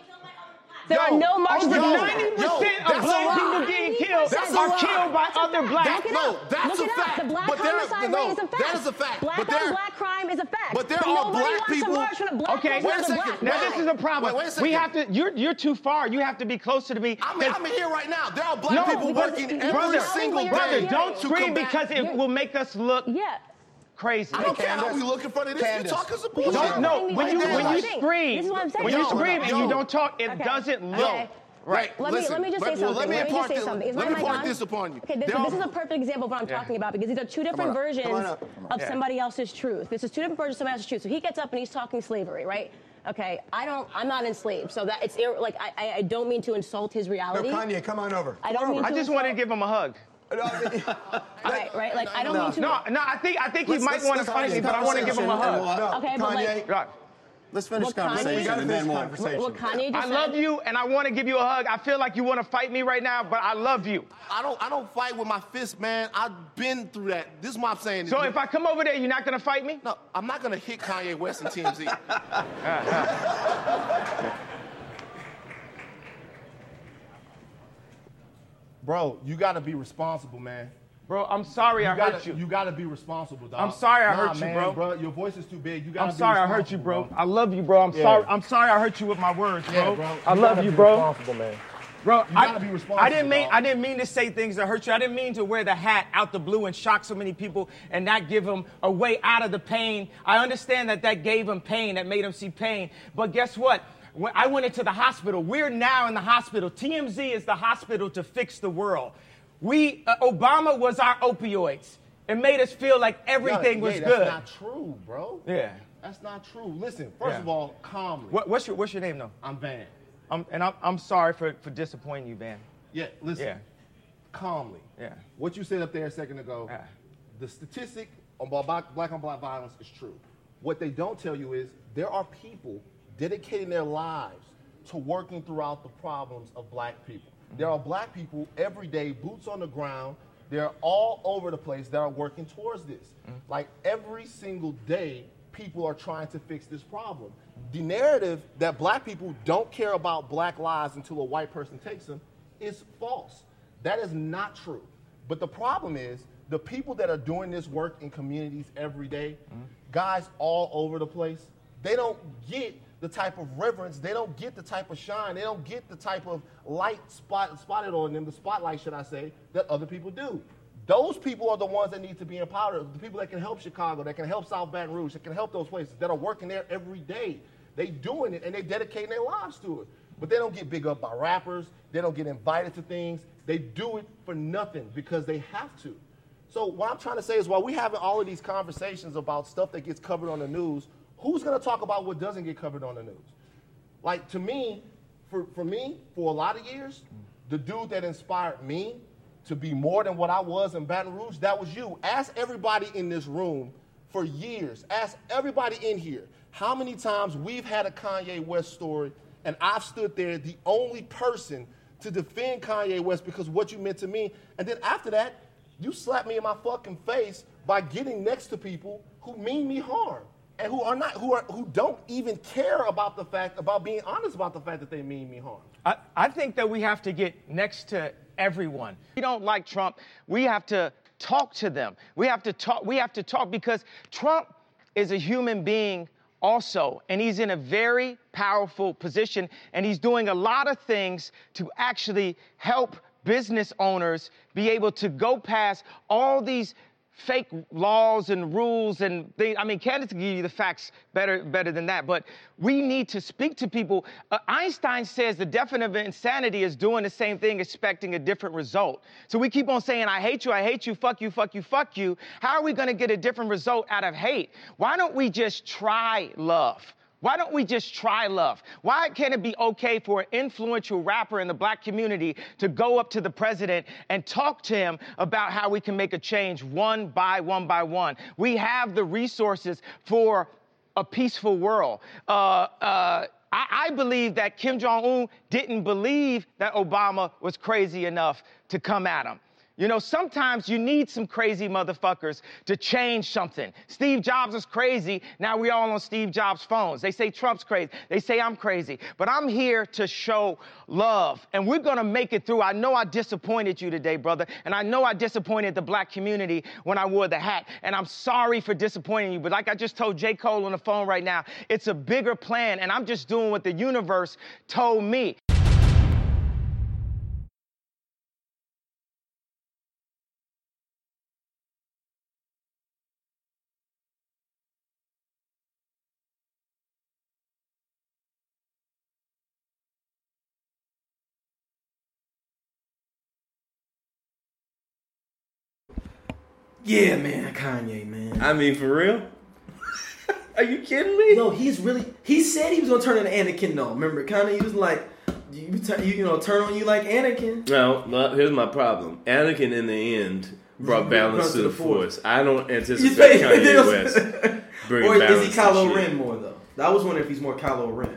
There Yo, are no marches. over yo, ninety percent yo, of that's black a lie. people getting killed That's a are lie. killed by other blacks. That, no, that's Look a it up. fact. The black but there, homicide no, rate is a fact. That is a fact. Black but on there, black crime is a fact. But there but are nobody black wants people- to march when a black Okay, person wait a is second. black. now Wait, this is a problem. wait, wait a we second. have to. You're you're too far. You have to be closer to me. I'm, 'cause- I'm here right now. There are black No, people because- working brother, every brother, single brother, day. don't to scream combat- because it will make us look Yeah. crazy. I don't care how Candace. we look in front of this. Candace. You're talking some Because bullshit. you're No, letting me when you finish when my you thing. scream, This is what I'm saying. when you Yo, scream and yo. you don't talk, it Okay. doesn't look Okay. right. Let me Listen, let me just say let- something. well, let me Let me just impart say this- something. Is let my me mic impart on? this upon you. Okay, this, There this are- is a perfect example of what I'm Yeah. talking about, because these are two different Come on up. versions Come on up. of Yeah. somebody else's truth. This is two different versions of somebody else's truth. So he gets up and he's talking slavery, right? Okay, I don't. I'm not enslaved, so that it's ir- like I, I I don't mean to insult his No, reality. Kanye, come on over. I don't mean I to just insult- wanted to give him a hug. Right, right. Like I don't No. mean to. No, no, I think I think he Let's- might let's- want to let's fight finish me, the but I want to give him a conversation, and hug. we'll- Okay, but Kanye, like. Right. Let's finish What the Kanye- conversation, We gotta and then finish we'll... conversation. What Kanye just I love said- you, and I want to give you a hug. I feel like you want to fight me right now, but I love you. I don't. I don't fight with my fist, man. I've been through that. This is what I'm saying. So if I come over there, you're not going to fight me? no, I'm not gonna hit Kanye West and T M Z. Bro, you gotta be responsible, man. Bro, I'm sorry I You gotta, hurt you. You gotta be responsible, dog. I'm sorry I Nah, hurt you, man, bro. Your voice is too big. You gotta I'm be sorry I hurt you, responsible, bro. I love you, bro. I'm Yeah. sorry. I'm sorry I hurt you with my words, bro. Yeah, bro. I You love gotta you, be bro. responsible, man. Bro, You I, gotta be I responsible, didn't mean dog. I didn't mean to say things that hurt you. I didn't mean to wear the hat out the blue and shock so many people and not give them a way out of the pain. I understand that that gave them pain, that made them see pain. But guess what? When I went into the hospital. We're now in the hospital. T M Z is the hospital to fix the world. We uh, Obama was our opioids. It made us feel like everything Yeah, was yeah, good. That's not true, bro. Yeah. That's not true. Listen, first Yeah. of all, calmly. What, what's your What's your name though? I'm Van. I'm, and I'm I'm sorry for, for disappointing you, Van. Yeah, listen. Yeah. Calmly. Yeah. What you said up there a second ago, Yeah. the statistic on black, black on black violence is true. What they don't tell you is there are people dedicating their lives to working throughout the problems of black people. There are black people every day, boots on the ground. They're all over the place that are working towards this. Like every single day, people are trying to fix this problem. The narrative that black people don't care about black lives until a white person takes them is false. That is not true. But the problem is the people that are doing this work in communities every day, guys all over the place, they don't get the type of reverence, they don't get the type of shine, they don't get the type of light spot, spotted on them, the spotlight, should I say, that other people do. Those people are the ones that need to be empowered, the people that can help Chicago, that can help South Baton Rouge, that can help those places, that are working there every day. They doing it and they dedicating their lives to it. But they don't get big up by rappers, they don't get invited to things, they do it for nothing because they have to. So what I'm trying to say is while we're having all of these conversations about stuff that gets covered on the news, who's going to talk about what doesn't get covered on the news? Like, to me, for, for me, for a lot of years, the dude that inspired me to be more than what I was in Baton Rouge, that was you. Ask everybody in this room for years. Ask everybody in here how many times we've had a Kanye West story and I've stood there the only person to defend Kanye West because of what you meant to me. And then after that, you slapped me in my fucking face by getting next to people who mean me harm. and who are not, who are, who don't even care about the fact, about being honest about the fact that they mean me harm. I, I think that we have to get next to everyone. We don't like Trump. We have to talk to them. We have to talk. We have to talk because Trump is a human being also, and he's in a very powerful position, and he's doing a lot of things to actually help business owners be able to go past all these fake laws and rules and things. I mean, candidates can give you the facts better better than that, but we need to speak to people. Uh, Einstein says the definition of insanity is doing the same thing, expecting a different result. So we keep on saying, I hate you, I hate you, fuck you, fuck you, fuck you. How are we going to get a different result out of hate? Why don't we just try love? Why don't we just try love? Why can't it be okay for an influential rapper in the black community to go up to the president and talk to him about how we can make a change one by one by one? We have the resources for a peaceful world. Uh, uh, I, I believe that Kim Jong-un didn't believe that Obama was crazy enough to come at him. You know, sometimes you need some crazy motherfuckers to change something. Steve Jobs was crazy. Now we all on Steve Jobs' phones. They say Trump's crazy. They say I'm crazy. But I'm here to show love. And we're going to make it through. I know I disappointed you today, brother. And I know I disappointed the black community when I wore the hat. And I'm sorry for disappointing you. But like I just told J. Cole on the phone right now, it's a bigger plan. And I'm just doing what the universe told me. Yeah, man, Kanye, man. I mean, for real? Are you kidding me? No, he's really. He said he was gonna turn into Anakin. No, remember, Kanye, he was like, you, turn, you, you know, turn on you like Anakin. No, no, here's my problem. Anakin, in the end, brought balance to the force. I don't anticipate Kanye West bringing or balance. Is he Kylo Ren more though? I was wondering if he's more Kylo Ren.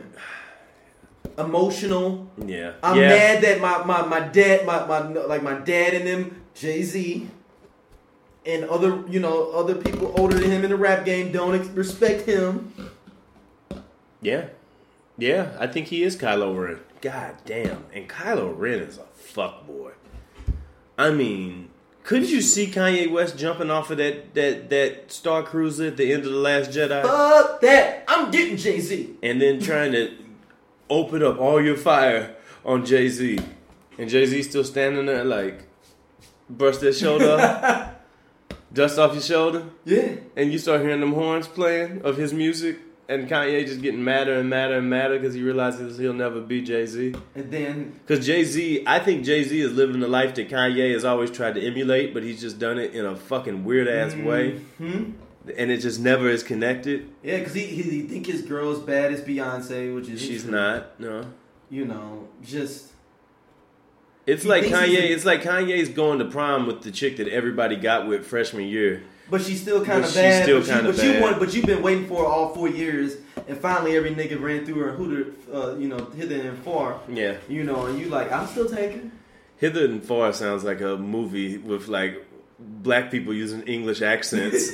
Emotional. Yeah. I'm yeah. mad that my, my, my dad, my, my like my dad and them, Jay-Z. And other, you know, other people older than him in the rap game don't ex- respect him. Yeah. Yeah, I think he is Kylo Ren. God damn. And Kylo Ren is a fuckboy. I mean, couldn't you see Kanye West jumping off of that, that, that Star Cruiser at the end of The Last Jedi? Fuck that. I'm getting Jay-Z. And then trying to open up all your fire on Jay-Z. And Jay-Z still standing there like, brush that shoulder up. Dust off your shoulder? Yeah. And you start hearing them horns playing of his music, and Kanye just getting madder and madder and madder because he realizes he'll never be Jay-Z. And then... Because Jay-Z, I think Jay-Z is living the life that Kanye has always tried to emulate, but he's just done it in a fucking weird-ass mm-hmm. way. And it just never is connected. Yeah, because he, he, he think his girl is bad as Beyonce, which is... She's true. not, no. You know, just... It's he like Kanye. A, it's like Kanye's going to prom with the chick that everybody got with freshman year. But she's still kind of but bad. She's still kind of bad. You want, but you've been waiting for her all four years, and finally every nigga ran through her hooter, uh, you know, hither and far. Yeah. You know, and you like, I'm still taking. Hither and far sounds like a movie with like black people using English accents.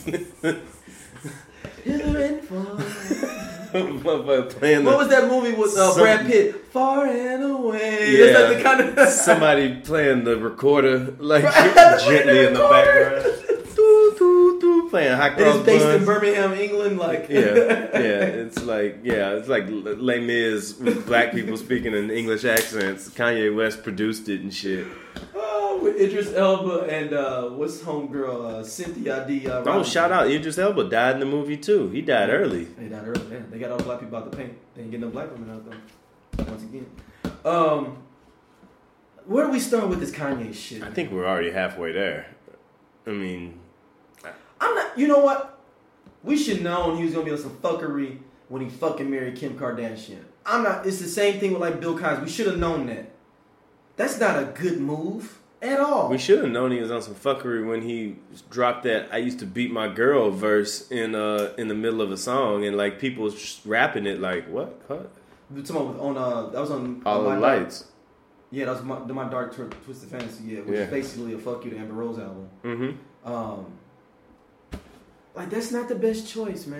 Hither and far. Playing what the, was that movie with uh, some, Brad Pitt? Far and away. Yeah, That's like the kind of somebody playing the recorder like gently in the background. doo, doo, doo, playing hot cross It's based buns. in Birmingham, England. Like yeah, yeah. It's like yeah, it's like Les Mis with black people speaking in English accents. Kanye West produced it and shit. Oh, with Idris Elba and uh, what's homegirl uh, Cynthia D. Uh, oh, shout out Idris Elba died in the movie too. He died early. He died early. Yeah, they got all black people out the paint. They ain't getting no black women out though. Once again, um, where do we start with this Kanye shit? I think we're already halfway there. I mean, I'm not. You know what? We should known he was gonna be on some fuckery when he fucking married Kim Kardashian. I'm not. It's the same thing with like Bill Cosby. We should have known that. That's not a good move at all. We should have known he was on some fuckery when he dropped that "I used to beat my girl" verse in uh in the middle of a song, and like people was just rapping it like what? What? You're talking about on uh that was on All on the my Lights. Dark, yeah, that was my, my Dark Tw- Twisted Fantasy. Yeah, which yeah. is basically a fuck you to Amber Rose album. Mm-hmm. Um, like that's not the best choice, man.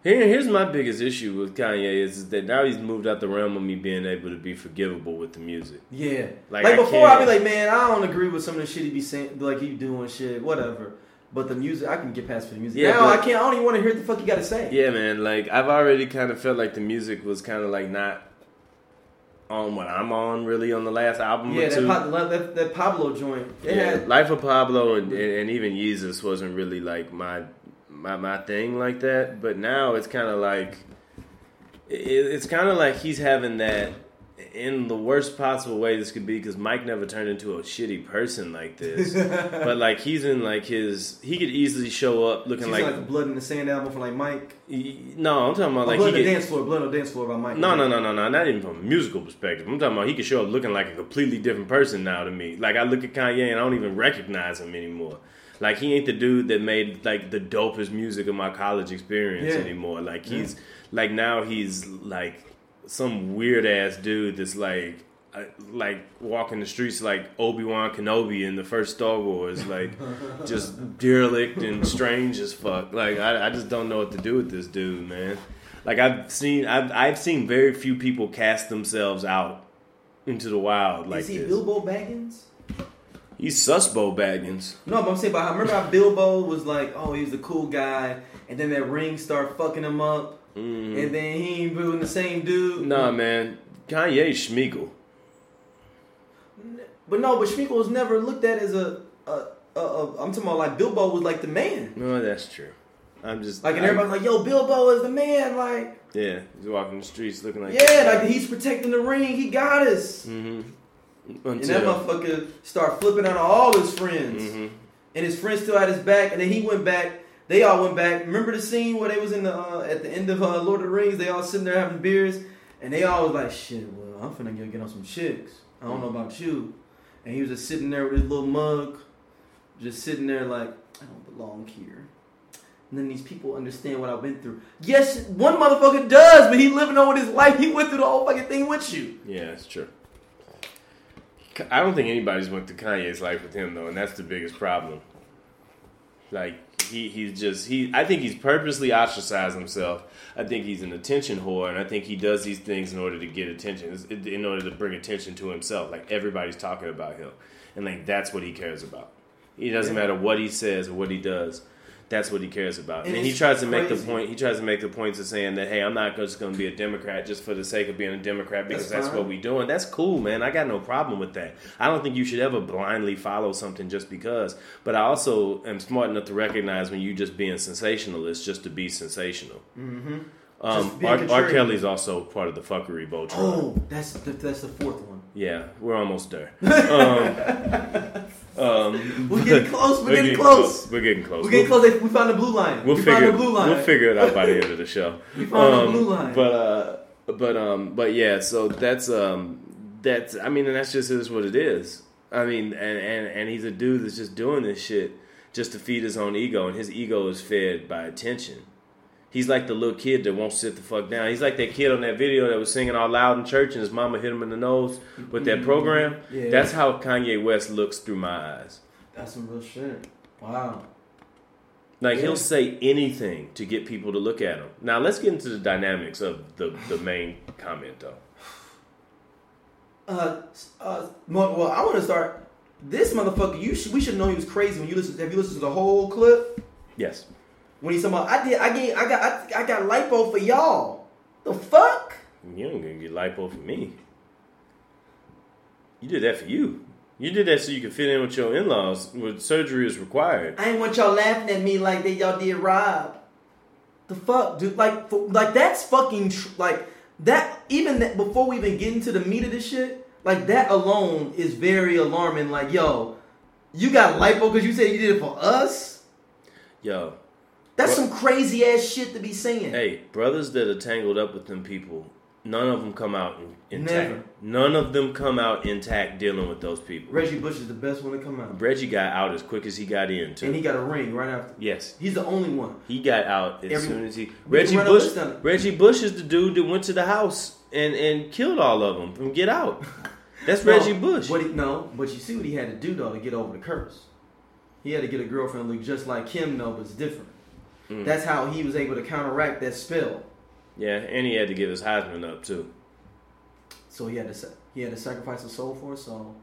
Here, here's my biggest issue with Kanye is that now he's moved out the realm of me being able to be forgivable with the music. Yeah. Like, Like, I before, can't- I'd be like, man, I don't agree with some of the shit he be saying, like he doing shit, whatever. But the music, I can get past for the music. Yeah, now but- I can't. I don't even want to hear what the fuck you got to say. Yeah, man. Like I've already kind of felt like the music was kind of like not on what I'm on really on the last album Yeah, or that, two. Pa- that, that Pablo joint. It Yeah, had, Life of Pablo and, and, and even Yeezus wasn't really like my my my thing like that. But now it's kind of like it, it's kind of like he's having that in the worst possible way this could be, because Mike never turned into a shitty person like this. But like he's in like his he could easily show up looking she's like, like the Blood in the Sand album from like Mike. he- no, I'm talking about Oh, like Blood he on the could, Dance Floor. Blood on the Dance Floor by Mike. no, no, no, no, no, not even from a musical perspective. I'm talking about he could show up looking like a completely different person now to me. Like I look at Kanye and I don't even recognize him anymore. Like he ain't the dude that made like the dopest music of my college experience Yeah. anymore. Like he's like now he's like some weird ass dude that's like uh, like walking the streets like Obi-Wan Kenobi in the first Star Wars, like just derelict and strange as fuck. Like I, I just don't know what to do with this dude, man. Like I've seen I've I've seen very few people cast themselves out into the wild like Is he this. Bilbo Baggins? He's Susbo Baggins. No, but I'm saying about how remember how Bilbo was like, oh, he was a cool guy, and then that ring started fucking him up, Mm-hmm. and then he ain't doing the same dude. Nah, man. Kanye Schmeagle. But no, but Schmeagle was never looked at as a, a, a, a. I'm talking about like Bilbo was like the man. No, that's true. I'm just Like and I- everybody's like, yo, Bilbo is the man. Like, yeah, he's walking the streets looking like yeah, like he's protecting the ring. He got us. Mm-hmm. And that motherfucker start flipping out on all his friends. Mm-hmm. And his friends still had his back. And then he went back. They all went back. Remember the scene where they was in the uh, at the end of uh, Lord of the Rings? They all sitting there having beers. And they all was like, shit, well, I'm finna go get on some chicks. I don't know about you. And he was just sitting there with his little mug. Just sitting there like, I don't belong here. And then these people understand what I went through. Yes, one motherfucker does, but he living on with his life. He went through the whole fucking thing with you. Yeah, that's true. I don't think anybody's went through Kanye's life with him though, and that's the biggest problem. Like he, he's just he. I think he's purposely ostracized himself. I think he's an attention whore, and I think he does these things in order to get attention, in order to bring attention to himself. Like everybody's talking about him, and like that's what he cares about. It doesn't matter what he says or what he does. That's what he cares about. And, And he it's tries to make the crazy. point. He tries to make the points of saying that, hey, I'm not just going to be a Democrat just for the sake of being a Democrat because That's that's, fine. what we doing. That's cool, man. I got no problem with that. I don't think you should ever blindly follow something just because. But I also am smart enough to recognize when you just being sensationalist just to be sensational. Mm-hmm. Um, Just being R, R. contrarian. Kelly's also part of the fuckery Voltron. Oh, that's the, that's the fourth one. Yeah, we're almost there. Um, um, We're getting close. We're, we're getting, close. We're getting close. We're getting We'll- close. We found the blue line. We'll we figure found the blue line. we'll figure it out by the end of the show. We found the Um, blue line. But uh, but um, but yeah. So that's um, that's I mean, and that's just is what it is. I mean, and and and he's a dude that's just doing this shit just to feed his own ego, and his ego is fed by attention. He's like the little kid that won't sit the fuck down. He's like that kid on that video that was singing all loud in church and his mama hit him in the nose with that program. Yeah. That's how Kanye West looks through my eyes. That's some real shit. Wow. Like, Yeah. he'll say anything to get people to look at him. Now, let's get into the dynamics of the, the main comment, though. Uh, uh, well, well, I want to start. This motherfucker, you should, we should know he was crazy when you listen. Have you listened to the whole clip? Yes. When he's talking about, I did, I gave, I got, I, I got lipo for y'all. The fuck? You ain't gonna get lipo for me. You did that for you. You did that so you could fit in with your in-laws when surgery is required. I ain't want y'all laughing at me like they y'all did Rob. The fuck, dude? Like, for, like that's fucking tr- like that. Even that, before we even get into the meat of this shit, like that alone is very alarming. Like, yo, you got lipo because you said you did it for us. Yo. That's Bro- some crazy ass shit to be saying. Hey, brothers that are tangled up with them people, none of them come out in, intact. Never. None of them come out intact dealing with those people. Reggie Bush is the best one to come out, Reggie got out as quick as he got in, too. and he got a ring right after. Yes. He's the only one. He got out as Every- soon as he. We Reggie can run a Bush. list on it. Reggie Bush is the dude that went to the house and, and killed all of them from Get Out. That's No, Reggie Bush. What he, no, but you see what he had to do though to get over the curse. He had to get a girlfriend look just like him, though, but it's different. Mm. That's how he was able to counteract that spell. Yeah, and he had to give his Heisman up too. So he had to he had to sacrifice his soul for his soul.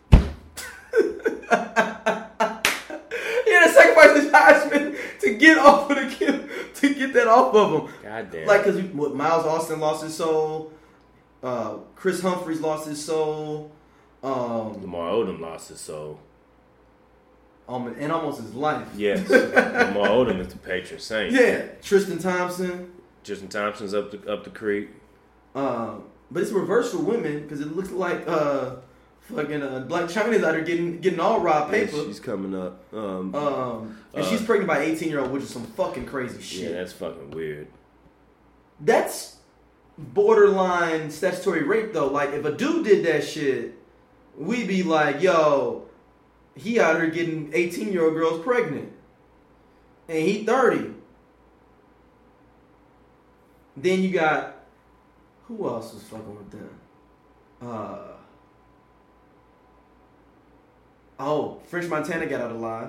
He had to sacrifice his Heisman to get off of the kid, to get that off of him. God damn. Like, because Miles Austin lost his soul. Uh, Chris Humphries lost his soul. Um, Lamar Odom lost his soul. Um, and almost his life. Yes. Lamar Odom is the patron saint. Yeah. Tristan Thompson. Tristan Thompson's up the up the creek. Um, but it's reversed for women because it looks like uh, fucking uh, Black China's out here getting getting all raw paper. Yeah, she's coming up. Um, um, and uh, she's pregnant by an eighteen year old, which is some fucking crazy shit. Yeah, that's fucking weird. That's borderline statutory rape though. Like if a dude did that shit, we'd be like, yo, he out here getting eighteen year old girls pregnant, and he thirty. Then you got, who else was fucking with them? Uh, oh, French Montana got out alive.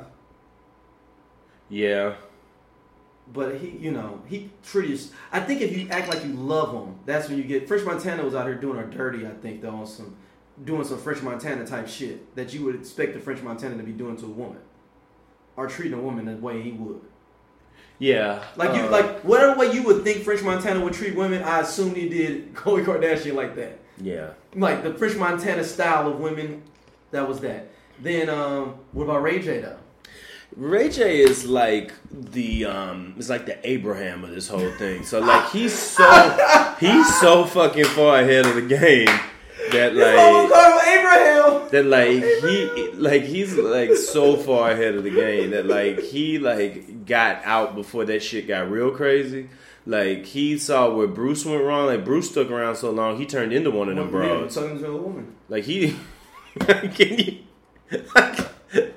Yeah. But he, you know, he treated. I think if you act like you love him, that's when you get. French Montana was out here doing her dirty. I think though, on some doing some French Montana type shit that you would expect the French Montana to be doing to a woman, or treating a woman the way he would. Yeah, like you, uh, like whatever way you would think French Montana would treat women, I assume he did Khloe Kardashian like that. Yeah, like the French Montana style of women. That was that. Then um, what about Ray J though? Ray J is like the um, is like the Abraham of this whole thing. So like he's so he's so fucking far ahead of the game that like Abraham. That like he like he's like so far ahead of the game that like he like got out before that shit got real crazy. Like he saw where Bruce went wrong. Like Bruce stuck around so long, he turned into one of them broads. Talking to a woman. Like he, can you? Like,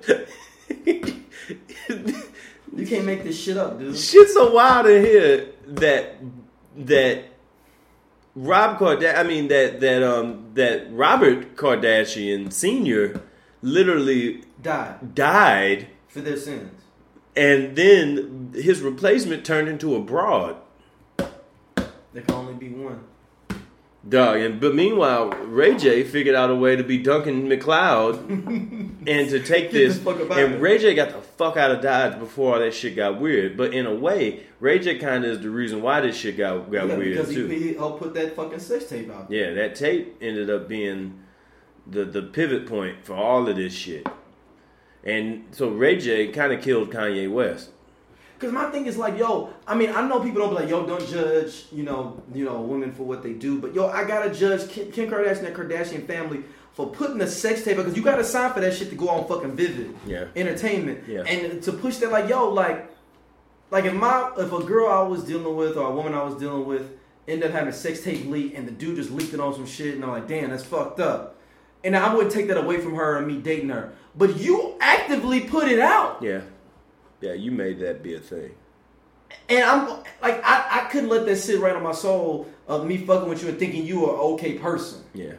you can't make this shit up, dude. Shit's so wild in here that that Rob Kardashian, I mean that that um that Robert Kardashian Senior literally died died for their sins, and then his replacement turned into a broad. There can only be one. Dog, and but meanwhile, Ray J figured out a way to be Duncan McLeod and to take this. And it. Ray J got the fuck out of Dodge before all that shit got weird. But in a way, Ray J kind of is the reason why this shit got got yeah, weird because too. Because he helped put that fucking sex tape out. Yeah, that tape ended up being the the pivot point for all of this shit. And so Ray J kind of killed Kanye West. Because my thing is like, yo, I mean, I know people don't be like, yo, don't judge, you know, you know, women for what they do. But, yo, I got to judge Kim, Kim Kardashian and the Kardashian family for putting a sex tape, because you got to sign for that shit to go on fucking Vivid yeah. Entertainment. Yeah. And to push that, like, yo, like, like if my, if a girl I was dealing with or a woman I was dealing with ended up having a sex tape leak and the dude just leaked it on some shit and I'm like, damn, that's fucked up. And I wouldn't take that away from her and me dating her. But you actively put it out. Yeah. Yeah, you made that be a thing. And I'm like, I, I couldn't let that sit right on my soul of me fucking with you and thinking you are an okay person. Yeah.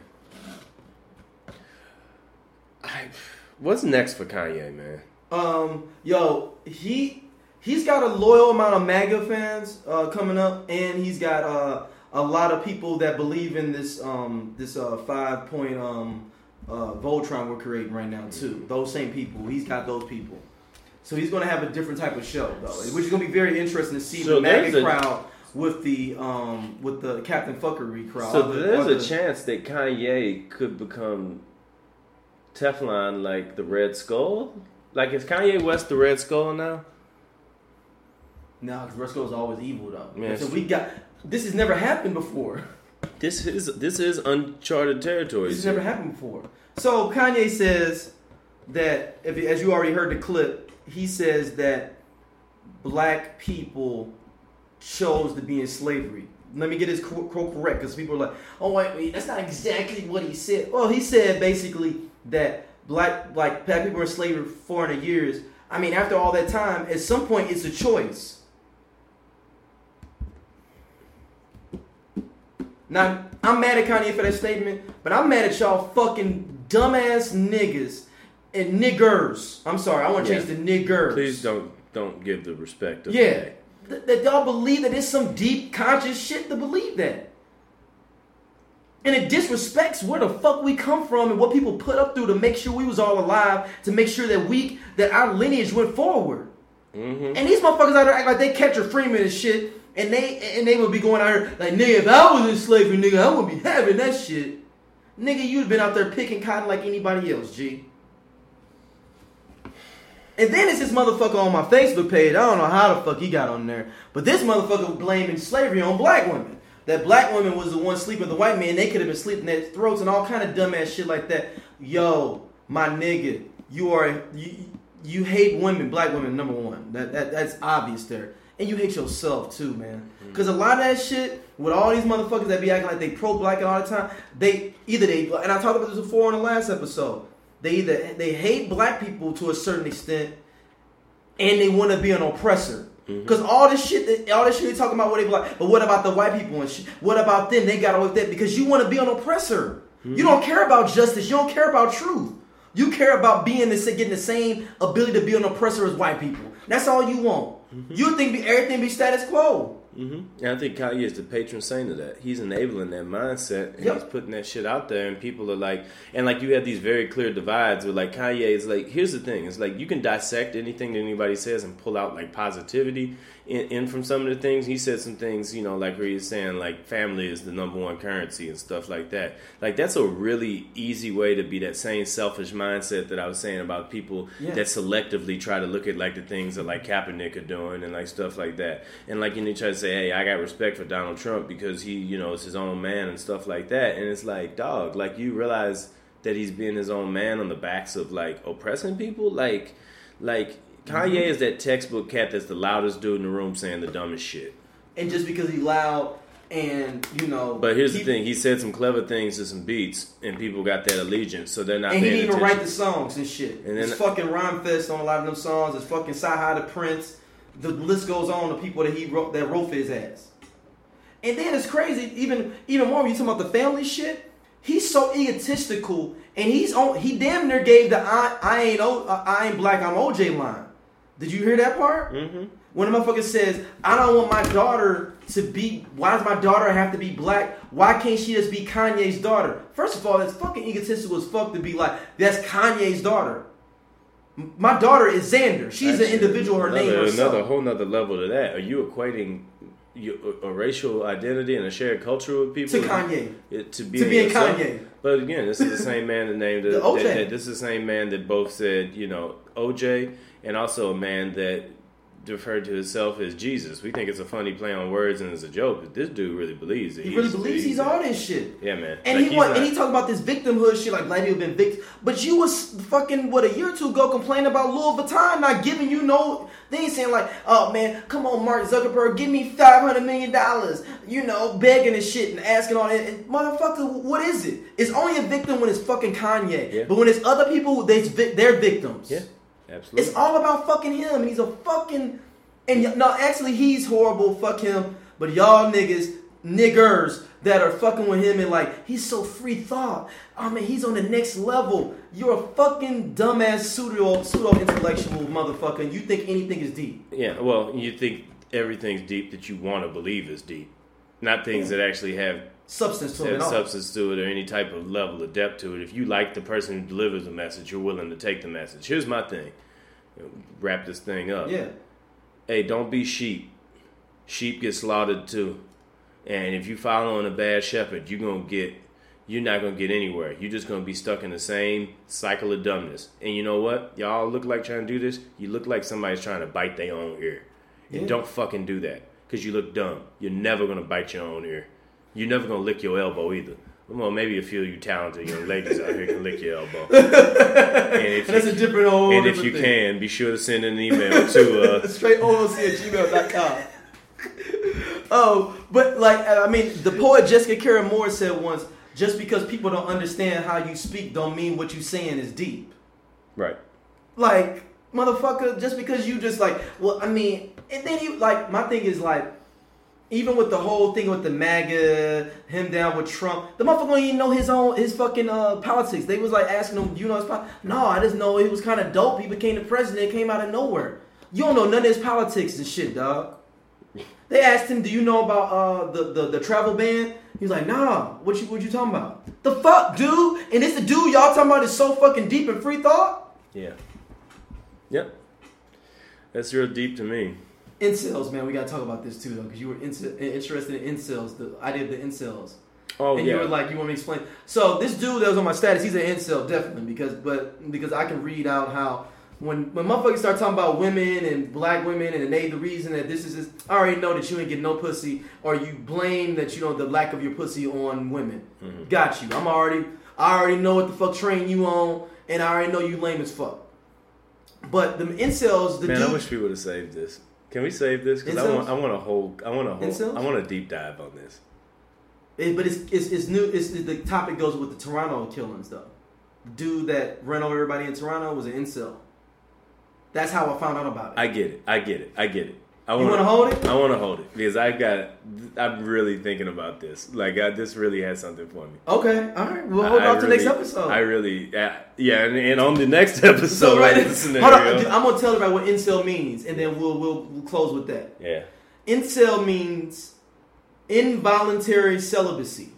I, what's next for Kanye, man? Um, yo, he he's got a loyal amount of MAGA fans uh, coming up, and he's got uh, a lot of people that believe in this um this uh five point um uh Voltron we're creating right now too. Mm-hmm. Those same people, he's got those people. So he's going to have a different type of show, though, which is going to be very interesting to see so the MAGA a, crowd with the um with the Captain Fuckery crowd. So the, there's a the, chance that Kanye could become Teflon, like the Red Skull. Like, is Kanye West the Red Skull now? No, because Red Skull is always evil, though. Man, so we got this has never happened before. This is this is uncharted territory. This has never happened before. So Kanye says that, if as you already heard the clip. He says that black people chose to be in slavery. Let me get his quote correct, because people are like, oh, wait, wait, that's not exactly what he said. Well, he said basically that black like black people were in slavery for four hundred years. I mean, after all that time, at some point, it's a choice. Now, I'm mad at Kanye for that statement, but I'm mad at y'all fucking dumbass niggas. And niggers. I'm sorry, I want to change yeah. to niggers. Please don't don't give the respect of Yeah. th- that y'all believe that it's some deep conscious shit to believe that. And it disrespects where the fuck we come from and what people put up through to make sure we was all alive, to make sure that we, that our lineage went forward. Mm-hmm. And these motherfuckers out there act like they Catcher Freeman and shit, and they and they would be going out here like, nigga, if I was in slavery, nigga, I wouldn't be having that shit. Nigga, you'd been out there picking cotton like anybody else, G. And then it's this motherfucker on my Facebook page. I don't know how the fuck he got on there, but this motherfucker blaming slavery on black women. That black woman was the one sleeping with the white man. They could have been sleeping at throats and all kind of dumbass shit like that. Yo, my nigga, you are you, you hate women, black women, number one. That, that that's obvious there. And you hate yourself too, man. Because a lot of that shit, with all these motherfuckers that be acting like they pro-black and all the time, they either they, and I talked about this before on the last episode, they either they hate black people to a certain extent, and they want to be an oppressor. Because mm-hmm. all this shit, all this shit they talking about, what they be like, but what about the white people and shit? What about them? They got away with that because you want to be an oppressor. Mm-hmm. You don't care about justice. You don't care about truth. You care about being the, getting the same ability to be an oppressor as white people. That's all you want. Mm-hmm. You think be, everything be status quo. Mm-hmm. And I think Kanye is the patron saint of that. He's enabling that mindset, and yep. he's putting that shit out there, and people are like, and like you have these very clear divides with like Kanye is like, here's the thing, it's like you can dissect anything that anybody says and pull out like positivity in, in from some of the things. He said some things, you know, like where he's saying like family is the number one currency and stuff like that. Like that's a really easy way to be that same selfish mindset that I was saying about people yeah. that selectively try to look at like the things that like Kaepernick are doing and like stuff like that. And like you know, try to say, hey, I got respect for Donald Trump because he, you know, is his own man and stuff like that. And it's like, dog, like you realize that he's being his own man on the backs of like oppressing people. Like, like Kanye mm-hmm. is that textbook cat that's the loudest dude in the room saying the dumbest shit. And just because he's loud and, you know. But here's he, the thing. He said some clever things to some beats and people got that allegiance. So they're not and paying he didn't even attention. write the songs and shit. And then it's fucking Rhyme Fest on a lot of them songs. It's fucking Sci-Hi the Prince. The list goes on of people that he wrote that wrote for his ass. And then it's crazy, even even more when you talking about the family shit. He's so egotistical, and he's on. He damn near gave the I, I ain't o, I ain't black, I'm O J line. Did you hear that part? Mm-hmm. When the motherfucker says, I don't want my daughter to be. Why does my daughter have to be black? Why can't she just be Kanye's daughter? First of all, that's fucking egotistical as fuck to be like, that's Kanye's daughter. My daughter is Xander. She's Actually, an individual. Her another, name herself. Another whole nother level to that. Are you equating your, a racial identity and a shared culture with people to Kanye it, to, be to being Kanye? But again, this is the same man that named the O J. That, that, this is the same man that both said, you know, O J, and also a man that referred to himself as Jesus. We think it's a funny play on words and it's a joke, but this dude really believes it. He really believes he's all this shit. Yeah, man. And like he want, and he talked about this victimhood shit, like black people been victims. But you was fucking what a year or two ago complaining about Louis Vuitton not giving you no. They ain't saying like, oh man, come on, Mark Zuckerberg, give me five hundred million dollars. You know, begging and shit and asking all that. And motherfucker, what is it? It's only a victim when it's fucking Kanye. Yeah. But when it's other people, they they're victims. Yeah. Absolutely. It's all about fucking him, and he's a fucking, and no, actually he's horrible, fuck him, but y'all niggas, niggers that are fucking with him and like, he's so free thought, I mean, he's on the next level. You're a fucking dumbass pseudo, pseudo-intellectual motherfucker, and you think anything is deep. Yeah, well, you think everything's deep that you want to believe is deep, not things yeah. that actually have substance to it, have substance to it, or any type of level of depth to it. If you like the person who delivers the message, you're willing to take the message. Here's my thing. Wrap this thing up. Yeah. Hey, don't be sheep. Sheep get slaughtered too. And if you following a bad shepherd, you're gonna get you're not gonna get anywhere. You're just gonna be stuck in the same cycle of dumbness. And you know what? Y'all look like trying to do this. You look like somebody's trying to bite their own ear. And yeah. don't fucking do that. Because you look dumb. You're never gonna bite your own ear. You're never gonna lick your elbow either. Well, maybe a few of you talented young ladies out here can lick your elbow. And if That's you, a different whole And if you thing. can, be sure to send an email to uh, straight O O C at gmail dot com. Oh, but like I mean, the poet Jessica Karen Moore said once, just because people don't understand how you speak don't mean what you're saying is deep. Right. Like, motherfucker, just because you just like, well, I mean, and then you like, my thing is like, even with the whole thing with the MAGA, him down with Trump, the motherfucker don't even know his own, his fucking uh, politics. They was like asking him, you know his politics? No, I just know it was kind of dope. He became the president, came out of nowhere. You don't know none of his politics and shit, dog. They asked him, "Do you know about uh, the, the the travel ban?" He's like, "Nah, what you what you talking about? The fuck, dude? And it's the dude y'all talking about is so fucking deep in free thought." Yeah. Yep. That's real deep to me. Incels, man, we gotta talk about this too though, because you were in- interested in incels, the idea of the incels. Oh and yeah. you were like, you want me to explain? So this dude that was on my status, he's an incel definitely because, but because I can read out how. When when motherfuckers start talking about women and black women and they the reason that this is this, I already know that you ain't get no pussy, or you blame that you know the lack of your pussy on women. Mm-hmm. Got you. I'm already I already know what the fuck train you on, and I already know you lame as fuck. But the incels, the man, dude, I wish we would have saved this. Can we save this? Because I want I want a whole I want a whole incels? I want a deep dive on this. It, but it's, it's it's new. It's the topic goes with the Toronto killings though. The dude that ran over everybody in Toronto was an incel. That's how I found out about it. I get it. I get it. I get it. I you want to hold it? I want to hold it because I got. I'm really thinking about this. Like I, this really has something for me. Okay, all right. We'll hold I, off I to really, next episode. I really, uh, yeah, and, and on the next episode, so, right, right, hold on, I'm gonna tell everybody what incel means, and then we'll we'll, we'll close with that. Yeah. Incel means involuntary celibacy.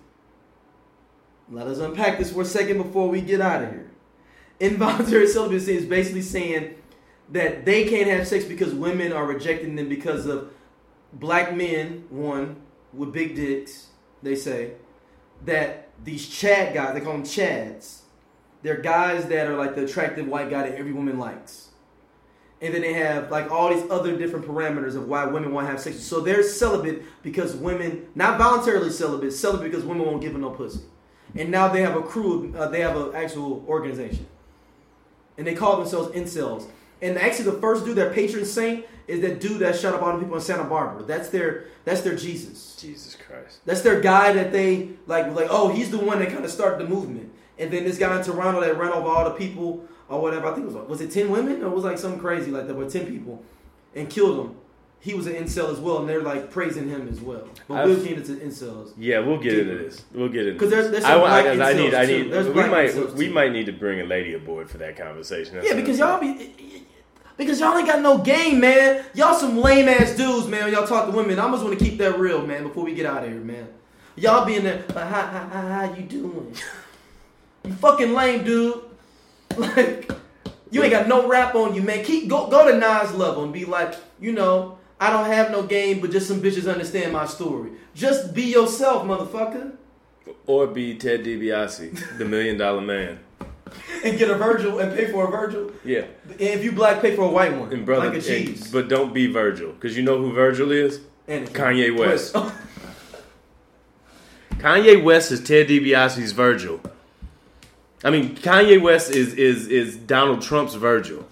Let us unpack this for a second before we get out of here. Involuntary celibacy is basically saying that they can't have sex because women are rejecting them because of black men, one, with big dicks, they say, that these Chad guys, they call them Chads, they're guys that are like the attractive white guy that every woman likes. And then they have like all these other different parameters of why women want to have sex. So they're celibate because women, not voluntarily celibate, celibate because women won't give them no pussy. And now they have a crew, uh, they have an actual organization. And they call themselves incels. And actually the first dude, their patron saint, is that dude that shot up all the people in Santa Barbara. That's their that's their Jesus. Jesus Christ. That's their guy that they, like, like oh, he's the one that kind of started the movement. And then this guy in Toronto that ran over all the people or whatever, I think it was, was it ten women? Or it was like something crazy like that, with ten people, and killed them. He was an incel as well, and they're like praising him as well. But I've, we'll get into incels. Yeah, we'll get into this. We'll get into because there's, there's I, some black I, I need, I too. need. There's we black might, we too. might need to bring a lady aboard for that conversation. That's yeah, because y'all be, because y'all ain't got no game, man. Y'all some lame ass dudes, man. When y'all talk to women, I just want to keep that real, man. Before we get out of here, man. Y'all be in there, uh, how, how, how, how you doing? You fucking lame, dude. Like, you ain't got no rap on you, man. Keep go go to Nas level and be like, you know, I don't have no game, but just some bitches understand my story. Just be yourself, motherfucker. Or be Ted DiBiase, the Million Dollar Man. And get a Virgil and pay for a Virgil. Yeah. And if you black, pay for a white one. And brother, like a cheese. and, but don't be Virgil, because you know who Virgil is? And Kanye West. Kanye West is Ted DiBiase's Virgil. I mean, Kanye West is is is Donald Trump's Virgil.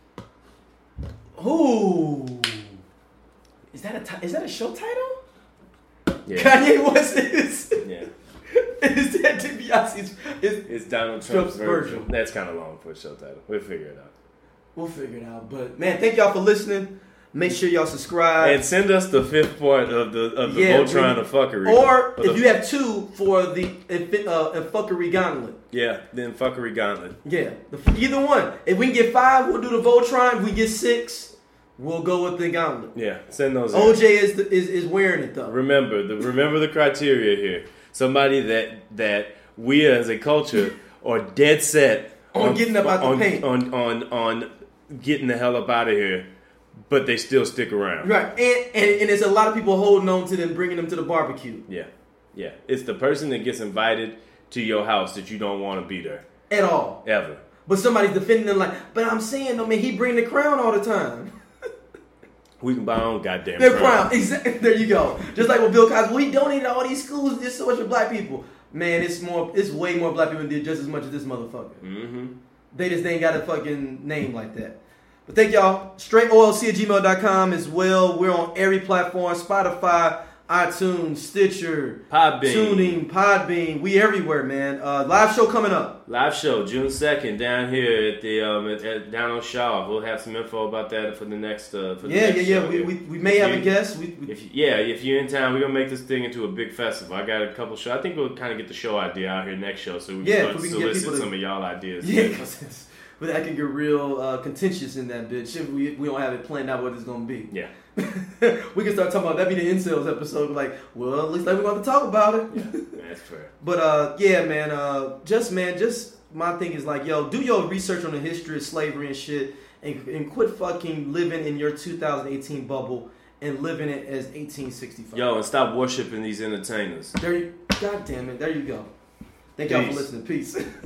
Ooh. Is that a t- is that a show title? Yeah. Kanye West is. Yeah. Is that DiBiase's? Is It's Donald Trump's, Trump's Virgil. Virgil. That's kind of long for a show title. We'll figure it out. We'll figure it out. But man, thank y'all for listening. Make sure y'all subscribe And send us the fifth part of the of the Yeah, Voltron we- of fuckery. Or Of the- if you have two for the uh, a fuckery gauntlet. yeah, then fuckery gauntlet. Yeah, the, either one. If we can get five, we'll do the Voltron. If we get six, we'll go with the gauntlet. Yeah, send those. in. O J is the, is is wearing it though. Remember the remember the criteria here. Somebody that that we as a culture are dead set On getting up out the on, paint. on on on getting the hell up out of here, but they still stick around. Right, and, and and there's a lot of people holding on to them, bringing them to the barbecue Yeah, yeah. It's the person that gets invited to your house that you don't want to be there at all. ever. But somebody's defending them like, but I'm saying though, man, he bring the crown all the time. We can buy our own goddamn The crown. crown, exactly. There you go. Just like with Bill Cosby, we donated all these schools just so much for black people. Man, it's more, it's way more black people did just as much as this motherfucker. Mm-hmm. They just ain't got a fucking name like that. But thank y'all. straight O L C at gmail dot com as well. We're on every platform: Spotify, iTunes, Stitcher, Podbean. Tuning, Podbean. We everywhere, man. Uh, live show coming up. Live show June second down here at the um at, at down on Shaw. We'll have some info about that for the next uh for the Yeah, next yeah, yeah. show We, here. we, we may If have you- a guest. We, we, If yeah, if you're in town, we're gonna make this thing into a big festival. I got a couple shows. I think we'll kind of get the show idea out here next show, so we can Yeah, start we can get solicit people to- some of y'all ideas. yeah, 'cause it's, but that can get real uh, contentious in that bitch if we we don't have it planned out what it's gonna be. Yeah. We can start talking about that. Be the incels episode. Like, well, at least like we're going to talk about it. Yeah, that's fair. But uh, yeah, man. Uh, just man, just my thing is like, yo, do your research on the history of slavery and shit, and, and quit fucking living in your two thousand eighteen bubble and living it as eighteen sixty-five. Yo, and stop worshiping these entertainers. There, you, God damn it. There you go. Thank y'all for listening. Peace.